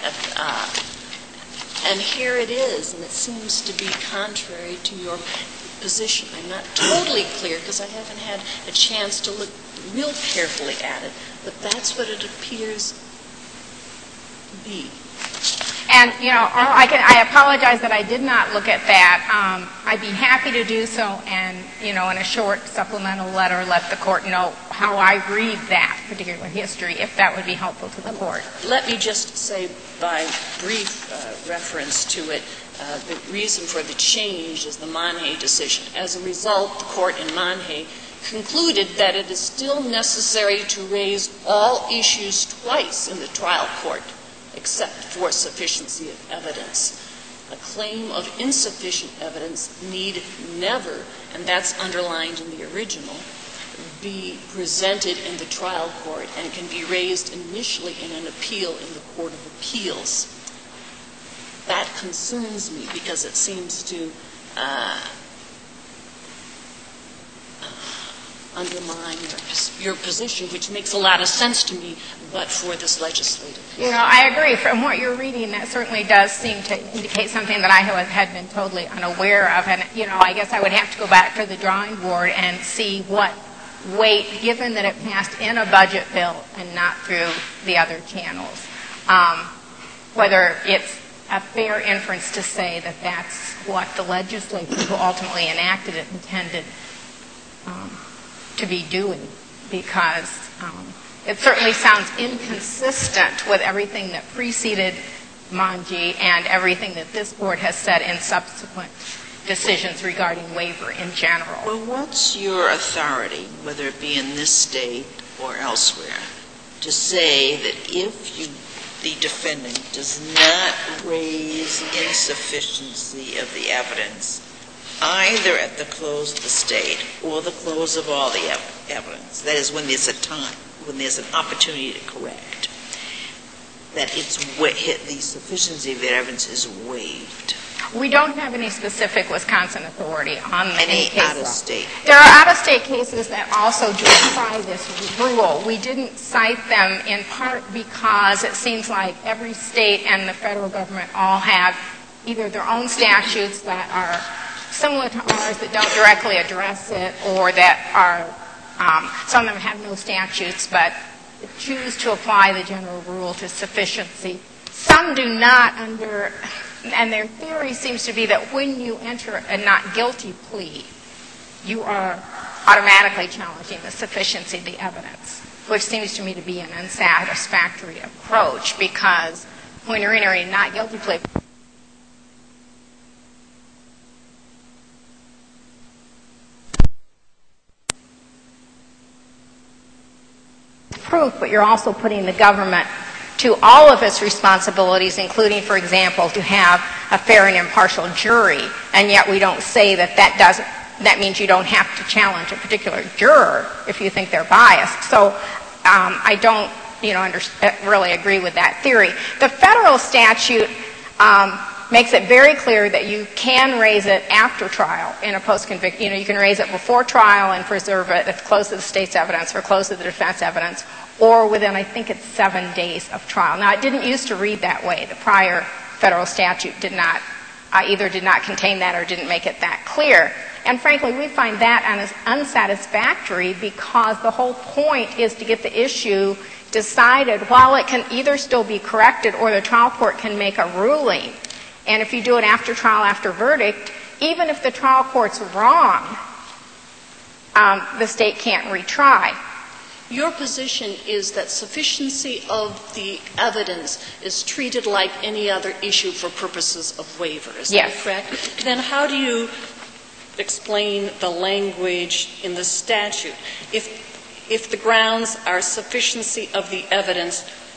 And here it is, and it seems to be contrary to your position. I'm not totally clear because I haven't had a chance to look real carefully at it, but that's what it appears to be. And, you know, I apologize that I did not look at that. I'd be happy to do so and, you know, in a short supplemental letter let the court know how I read that particular history, if that would be helpful to the court. Let me just say by brief reference to it, the reason for the change is the Monheim decision. As a result, the court in Monheim concluded that it is still necessary to raise all issues twice in the trial court, except for sufficiency of evidence. A claim of insufficient evidence need never, and that's underlined in the original, be presented in the trial court and can be raised initially in an appeal in the Court of Appeals. That concerns me because it seems to undermine your position, which makes a lot of sense to me, but for this legislative. You know, I agree. From what you're reading, that certainly does seem to indicate something that I had been totally unaware of. And, you know, I guess I would have to go back to the drawing board and see what weight, given that it passed in a budget bill and not through the other channels, whether it's a fair inference to say that that's what the legislature who ultimately enacted it intended to be doing, because it certainly sounds inconsistent with everything that preceded Monge and everything that this board has said in subsequent decisions regarding waiver in general. Well, what's your authority, whether it be in this state or elsewhere, to say that if the defendant does not raise insufficiency of the evidence either at the close of the state or the close of all the evidence, that is, when there's a time, when there's an opportunity to correct, that the sufficiency of the evidence is waived? We don't have any specific Wisconsin authority on any case. Out-of-state? There are out-of-state cases that also do apply this rule. We didn't cite them in part because it seems like every state and the federal government all have either their own statutes that are similar to ours that don't directly address it, or that are, some of them have no statutes but choose to apply the general rule to sufficiency. Some do not and their theory seems to be that when you enter a not guilty plea, you are automatically challenging the sufficiency of the evidence, which seems to me to be an unsatisfactory approach, because when you're entering a not guilty plea, proof, but you're also putting the government to all of its responsibilities, including, for example, to have a fair and impartial jury, and yet we don't say that means you don't have to challenge a particular juror if you think they're biased. So I don't, really agree with that theory. The federal statute makes it very clear that you can raise it after trial in a post-conviction. You can raise it before trial and preserve it at the close of the state's evidence or close of the defense evidence, or within, I think it's 7 days of trial. Now, it didn't used to read that way. The prior federal statute either did not contain that or didn't make it that clear. And frankly, we find that unsatisfactory because the whole point is to get the issue decided while it can either still be corrected or the trial court can make a ruling. And if you do it after trial, after verdict, even if the trial court's wrong, the state can't retry. Your position is that sufficiency of the evidence is treated like any other issue for purposes of waiver. Is that correct? Then how do you explain the language in the statute? If the grounds are sufficiency of the evidence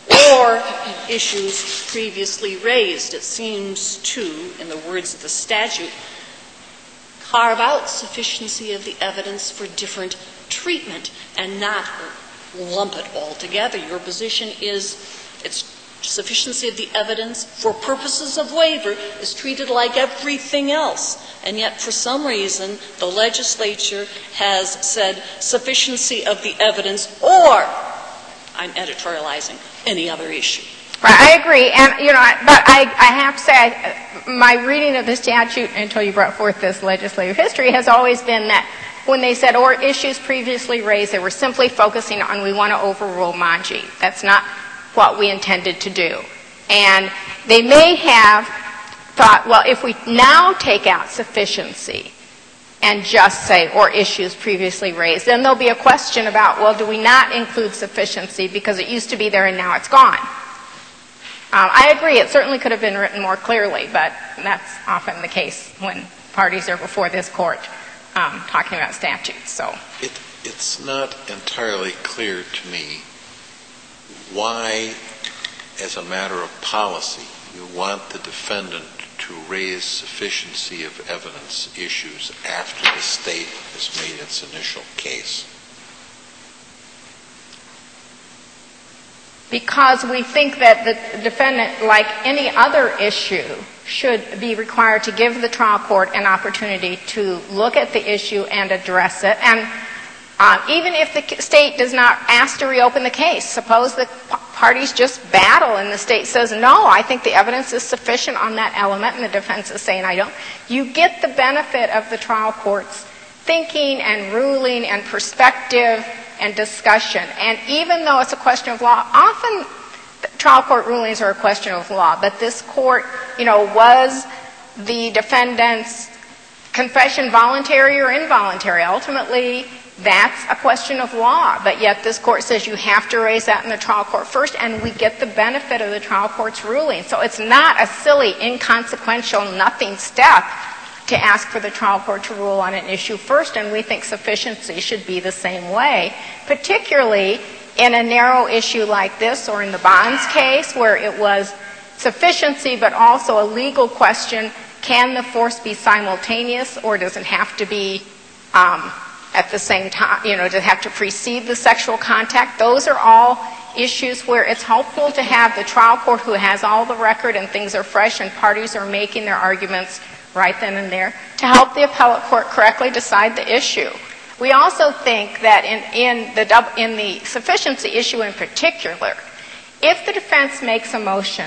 or issues previously raised. It seems to, in the words of the statute, carve out sufficiency of the evidence for different treatment and not lump it all together. Your position is it's sufficiency of the evidence for purposes of waiver is treated like everything else. And yet, for some reason, the legislature has said sufficiency of the evidence or, I'm editorializing, any other issue. Right, I agree. And, but I have to say, my reading of the statute until you brought forth this legislative history has always been that when they said, or issues previously raised, they were simply focusing on, we want to overrule Manji. That's not what we intended to do. And they may have thought, well, if we now take out sufficiency and just say, or issues previously raised, then there'll be a question about, well, do we not include sufficiency because it used to be there and now it's gone? I agree, it certainly could have been written more clearly, but that's often the case when parties are before this court talking about statutes. So it's not entirely clear to me why, as a matter of policy, you want the defendant to raise sufficiency of evidence issues after the state has made its initial case. Because we think that the defendant, like any other issue, should be required to give the trial court an opportunity to look at the issue and address it. And even if the state does not ask to reopen the case, suppose the parties just battle and the state says, no, I think the evidence is sufficient on that element, and the defense is saying, I don't. You get the benefit of the trial court's thinking and ruling and perspective and discussion. And even though it's a question of law, often trial court rulings are a question of law. But this court, was the defendant's confession voluntary or involuntary? Ultimately, that's a question of law. But yet this court says you have to raise that in the trial court first, and we get the benefit of the trial court's ruling. So it's not a silly, inconsequential, nothing step to ask for the trial court to rule on an issue first, and we think sufficiency should be the same way, particularly in a narrow issue like this or in the Bonds case where it was sufficiency but also a legal question. Can the force be simultaneous, or does it have to be at the same time, does it have to precede the sexual contact? Those are all issues where it's helpful to have the trial court who has all the record and things are fresh and parties are making their arguments right then and there to help the appellate court correctly decide the issue. We also think that in the sufficiency issue in particular, if the defense makes a motion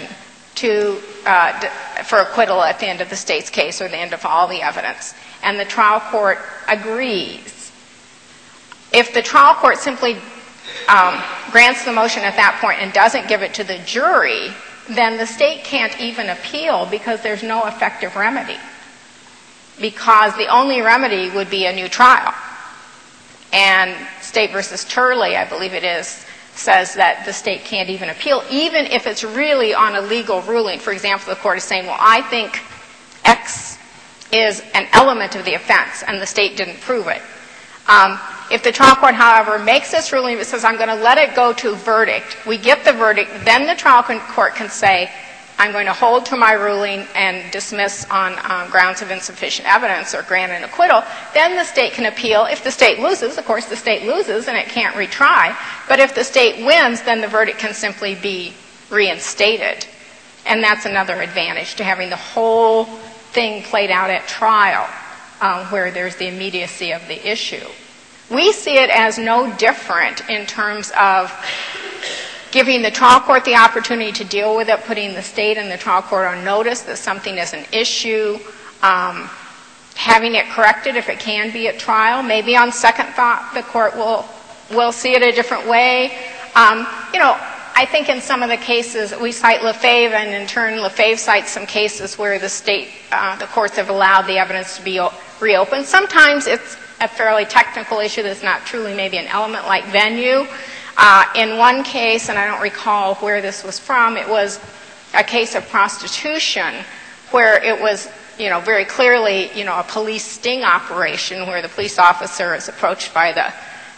for acquittal at the end of the state's case or the end of all the evidence, and the trial court agrees, if the trial court simply grants the motion at that point and doesn't give it to the jury, then the state can't even appeal because there's no effective remedy. Because the only remedy would be a new trial. And State v. Turley, I believe it is, says that the state can't even appeal, even if it's really on a legal ruling. For example, the court is saying, well, I think X is an element of the offense, and the state didn't prove it. If the trial court, however, makes this ruling, it says, I'm going to let it go to verdict, we get the verdict, then the trial court can say, I'm going to hold to my ruling and dismiss on grounds of insufficient evidence or grant an acquittal. Then the state can appeal. If the state loses, of course, the state loses and it can't retry. But if the state wins, then the verdict can simply be reinstated. And that's another advantage to having the whole thing played out at trial where there's the immediacy of the issue. We see it as no different in terms of giving the trial court the opportunity to deal with it, putting the state and the trial court on notice that something is an issue, having it corrected if it can be at trial. Maybe on second thought, the court will see it a different way. I think in some of the cases, we cite Lefebvre, and in turn, Lefebvre cites some cases where the courts have allowed the evidence to be reopened. Sometimes it's a fairly technical issue that's not truly maybe an element like venue. In one case, and I don't recall where this was from, it was a case of prostitution where it was, very clearly, a police sting operation where the police officer is approached by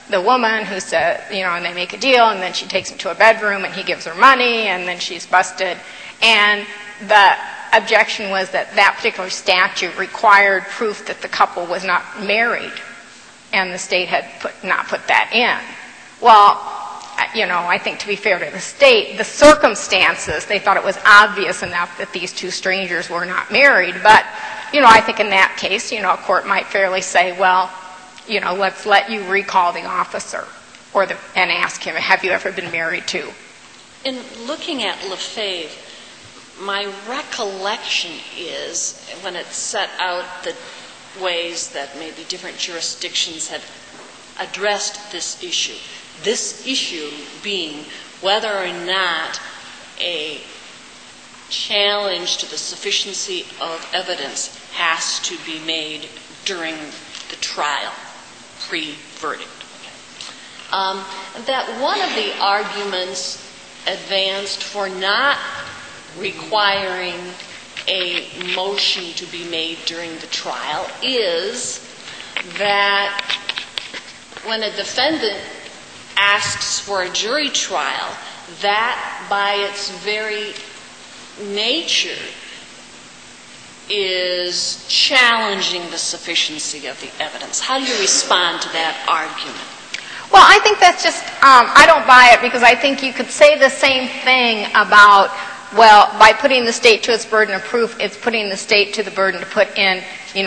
the woman who said, and they make a deal, and then she takes him to a bedroom, and he gives her money, and then she's busted. And the objection was that that particular statute required proof that the couple was not married, and the state had not put that in. Well, I think to be fair to the state, the circumstances, they thought it was obvious enough that these two strangers were not married. But, I think in that case, a court might fairly say, well, let's let you recall the officer and ask him, have you ever been married to? In looking at Lefebvre, my recollection is, when it set out the ways that maybe different jurisdictions had addressed this issue being whether or not a challenge to the sufficiency of evidence has to be made during the trial, pre-verdict. That one of the arguments advanced for not requiring a motion to be made during the trial is that when a defendant asks for a jury trial, that by its very nature is challenging the sufficiency of the evidence. How do you respond to that argument? Well, I think that's just, I don't buy it, because I think you could say the same thing about, well, by putting the state to its burden of proof, it's putting the state to the burden to put in,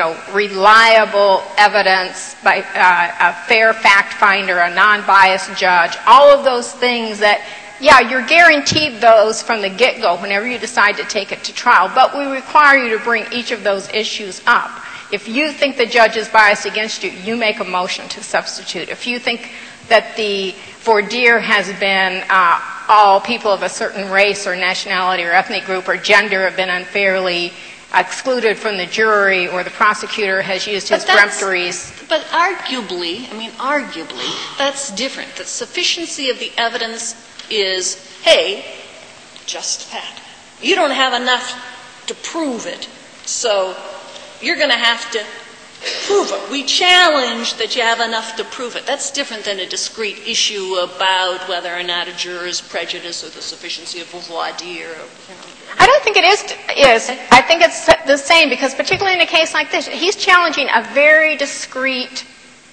reliable evidence by a fair fact finder, a non-biased judge, all of those things that, you're guaranteed those from the get-go whenever you decide to take it to trial, but we require you to bring each of those issues up. If you think the judge is biased against you, you make a motion to substitute. If you think that the voir dire has been all people of a certain race or nationality or ethnic group or gender have been unfairly excluded from the jury, or the prosecutor has used his peremptories. But arguably, that's different. The sufficiency of the evidence is, hey, just that. You don't have enough to prove it, so you're going to have to prove it. We challenge that you have enough to prove it. That's different than a discrete issue about whether or not a juror is prejudiced or the sufficiency of voir dire. I don't think it is. I think it's the same, because particularly in a case like this, he's challenging a very discrete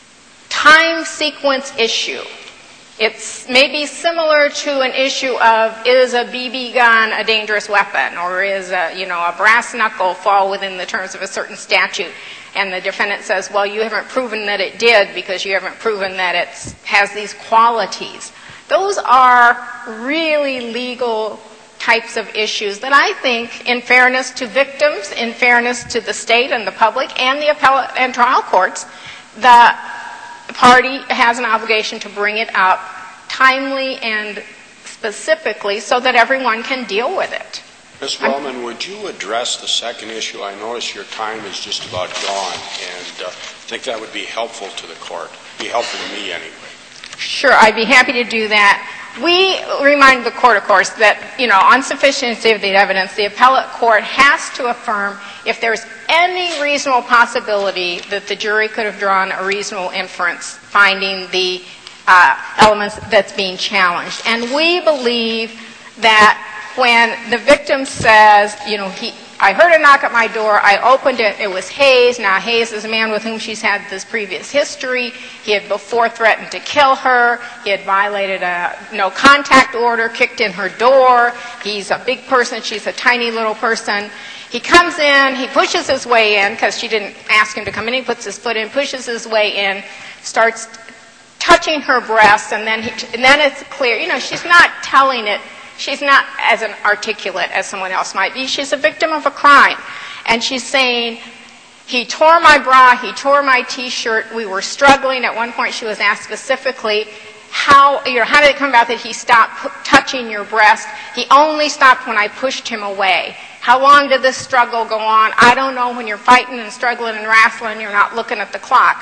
time sequence issue. It's maybe similar to an issue of, is a BB gun a dangerous weapon, or is a brass knuckle fall within the terms of a certain statute? And the defendant says, well, you haven't proven that it did because you haven't proven that it has these qualities. Those are really legal types of issues that I think, in fairness to victims, in fairness to the state and the public and the appellate and trial courts, the party has an obligation to bring it up timely and specifically so that everyone can deal with it. Ms. Wellman, would you address the second issue? I notice your time is just about gone, and I think that would be helpful to the court. Be helpful to me anyway. Sure, I'd be happy to do that. We remind the court, of course, that, on sufficiency of the evidence, the appellate court has to affirm if there's any reasonable possibility that the jury could have drawn a reasonable inference finding the elements that's being challenged. And we believe that when the victim says, I heard a knock at my door, I opened it, it was Hayes. Now, Hayes is a man with whom she's had this previous history. He had before threatened to kill her. He had violated a no-contact order, kicked in her door. He's a big person. She's a tiny little person. He comes in. He pushes his way in because she didn't ask him to come in. He puts his foot in, pushes his way in, starts touching her breasts, and then it's clear. She's not telling it. She's not as articulate as someone else might be. She's a victim of a crime. And she's saying, he tore my bra, he tore my T-shirt, we were struggling. At one point she was asked specifically, how did it come about that he stopped touching your breast? He only stopped when I pushed him away. How long did this struggle go on? I don't know. When you're fighting and struggling and wrestling, you're not looking at the clock.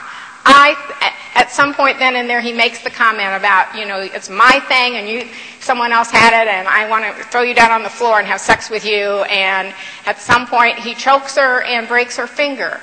At some point then and there, he makes the comment about, it's my thing and someone else had it and I want to throw you down on the floor and have sex with you. And at some point, he chokes her and breaks her finger.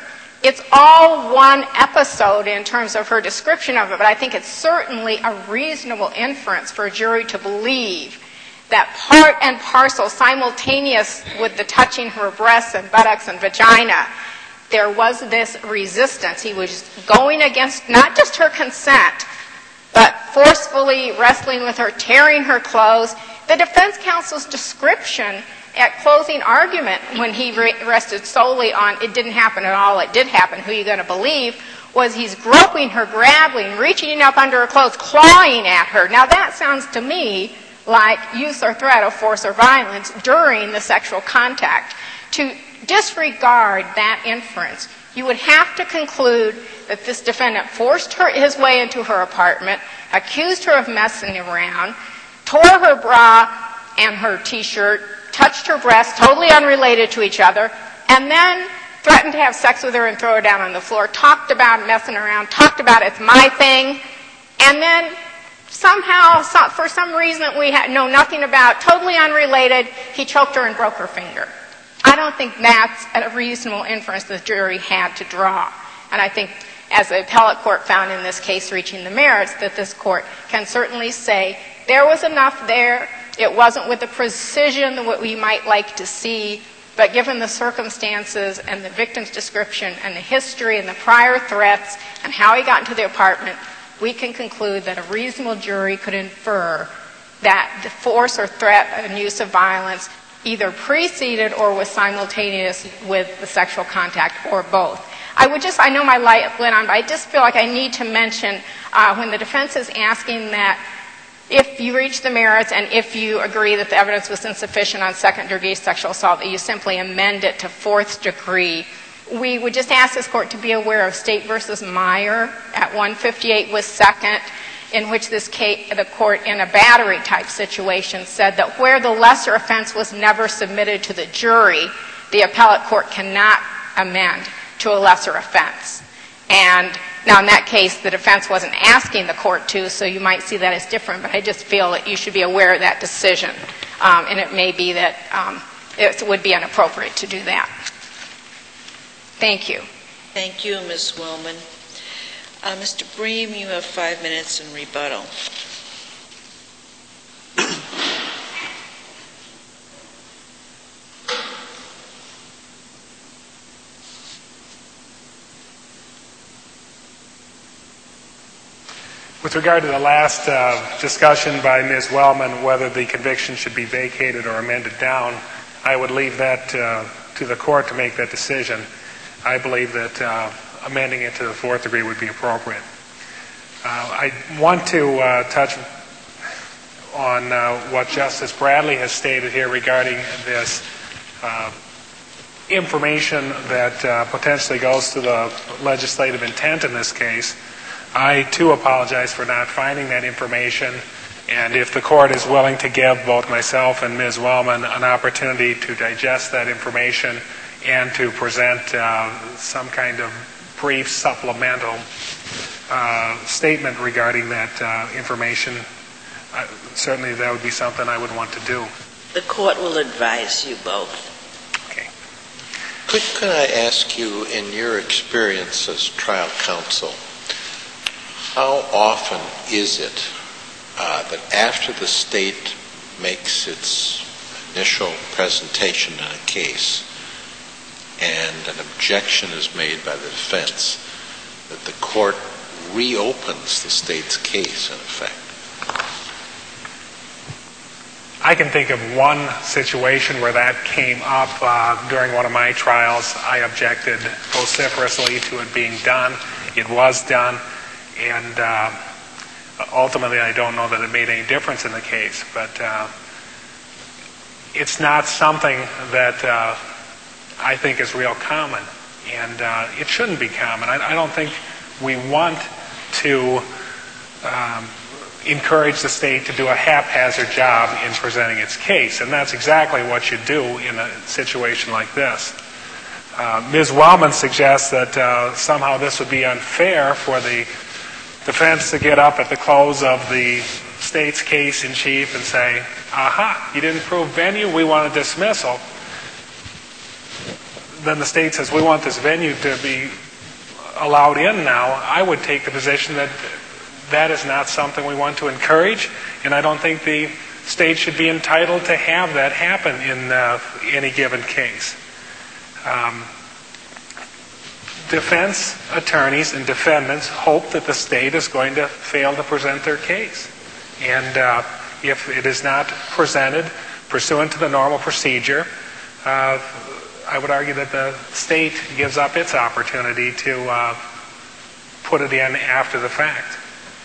it's all one episode in terms of her description of it, but I think it's certainly a reasonable inference for a jury to believe that part and parcel, simultaneous with the touching her breasts and buttocks and vagina, there was this resistance. He was going against not just her consent, but forcefully wrestling with her, tearing her clothes. The defense counsel's description at closing argument, when he rested solely on it didn't happen at all, it did happen, who are you going to believe, was he's groping her, grabbing, reaching up under her clothes, clawing at her. Now that sounds to me like use or threat of force or violence during the sexual contact. To disregard that inference, you would have to conclude that this defendant forced his way into her apartment, accused her of messing around, tore her bra and her T-shirt, touched her breasts, totally unrelated to each other, and then threatened to have sex with her and throw her down on the floor, talked about messing around, talked about it's my thing, and then somehow, for some reason that we know nothing about, totally unrelated, he choked her and broke her finger. I don't think that's a reasonable inference the jury had to draw. And I think, as the appellate court found in this case reaching the merits, that this court can certainly say there was enough there. It wasn't with the precision that we might like to see, but given the circumstances and the victim's description and the history and the prior threats and how he got into the apartment, we can conclude that a reasonable jury could infer that the force or threat and use of violence either preceded or was simultaneous with the sexual contact, or both. I know my light went on, but I just feel like I need to mention when the defense is asking that if you reach the merits and if you agree that the evidence was insufficient on second-degree sexual assault, that you simply amend it to fourth degree. We would just ask this court to be aware of State v. Meyer at 158 was second, in which this case, the court in a battery-type situation said that where the lesser offense was never submitted to the jury, the appellate court cannot amend to a lesser offense. And now in that case, the defense wasn't asking the court to, so you might see that as different, but I just feel that you should be aware of that decision. And it may be that it would be inappropriate to do that. Thank you. Thank you, Ms. Wellman. Mr. Bream, you have 5 minutes in rebuttal. With regard to the last discussion by Ms. Wellman, whether the conviction should be vacated or amended down, I would leave that to the court to make that decision. I believe that amending it to the fourth degree would be appropriate. I want to touch on what Justice Bradley has stated here regarding this information that potentially goes to the legislative intent in this case. I, too, apologize for not finding that information, and if the court is willing to give both myself and Ms. Wellman an opportunity to digest that information and to present some kind of brief supplemental statement regarding that information, certainly that would be something I would want to do. The court will advise you both. Okay. Could I ask you, in your experience as trial counsel, how often is it that after the state makes its initial presentation in a case and an objection is made by the defense, that the court reopens the state's case, in effect? I can think of one situation where that came up during one of my trials. I objected vociferously to it being done. It was done. And ultimately, I don't know that it made any difference in the case. But it's not something that I think is real common. And it shouldn't be common. I don't think we want to encourage the state to do a haphazard job in presenting its case. And that's exactly what you do in a situation like this. Ms. Wellman suggests that somehow this would be unfair for the defense to get up at the close of the state's case in chief and say, aha, you didn't prove venue, we want a dismissal. Then the state says, we want this venue to be allowed in now, I would take the position that that is not something we want to encourage, and I don't think the state should be entitled to have that happen in any given case. Defense attorneys and defendants hope that the state is going to fail to present their case. And if it is not presented pursuant to the normal procedure, I would argue that the state gives up its opportunity to put it in after the fact.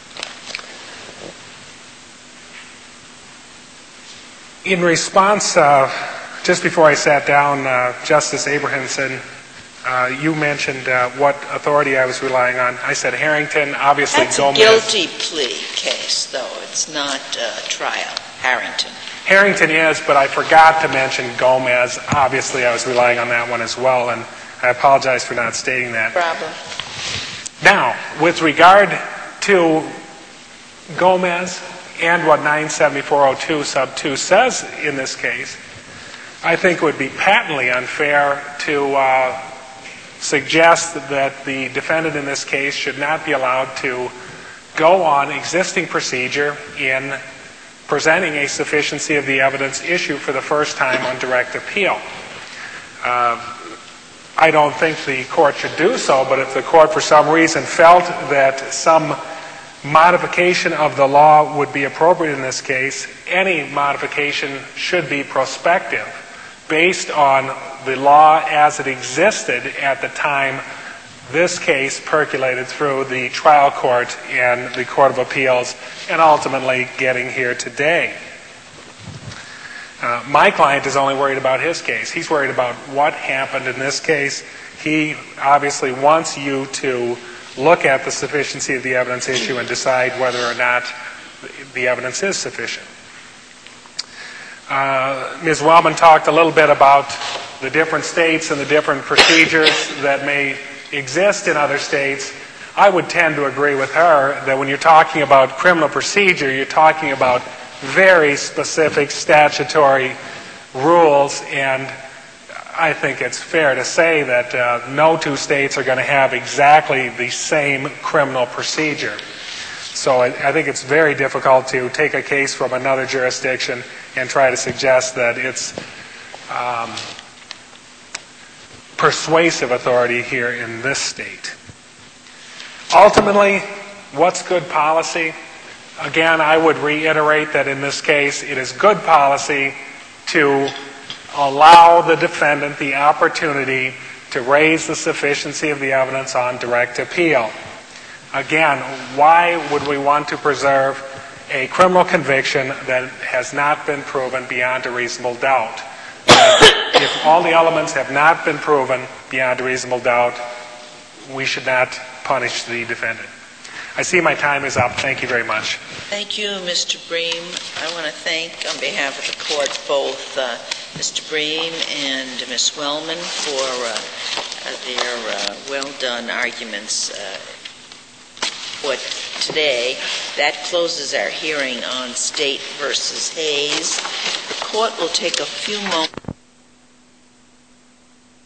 In response, just before I sat down, Justice Abrahamson, you mentioned what authority I was relying on. I said Harrington, obviously Gomez. That's a guilty plea case, though. It's not a trial. Harrington. Harrington is, but I forgot to mention Gomez. Obviously, I was relying on that one as well, and I apologize for not stating that. Problem. Now, with regard to Gomez and what 97402 sub 2 says in this case, I think it would be patently unfair to suggest that the defendant in this case should not be allowed to go on existing procedure in presenting a sufficiency of the evidence issue for the first time on direct appeal. I don't think the court should do so, but if the court for some reason felt that some modification of the law would be appropriate in this case, any modification should be prospective, based on the law as it existed at the time this case percolated through the trial court and the Court of Appeals, and ultimately getting here today. My client is only worried about his case. He's worried about what happened in this case. He obviously wants you to look at the sufficiency of the evidence issue and decide whether or not the evidence is sufficient. Ms. Wellman talked a little bit about the different states and the different procedures that may exist in other states. I would tend to agree with her that when you're talking about criminal procedure, you're talking about very specific statutory rules, and I think it's fair to say that no two states are going to have exactly the same criminal procedure. So I think it's very difficult to take a case from another jurisdiction and try to suggest that it's persuasive authority here in this state. Ultimately, what's good policy? Again, I would reiterate that in this case, it is good policy to allow the defendant the opportunity to raise the sufficiency of the evidence on direct appeal. Again, why would we want to preserve a criminal conviction that has not been proven beyond a reasonable doubt? If all the elements have not been proven beyond a reasonable doubt, we should not punish the defendant. I see my time is up. Thank you very much. Thank you, Mr. Bream. I want to thank, on behalf of the court, both Mr. Bream and Ms. Wellman for their well-done arguments for today. That closes our hearing on State v. Hayes. The court will take a few moments.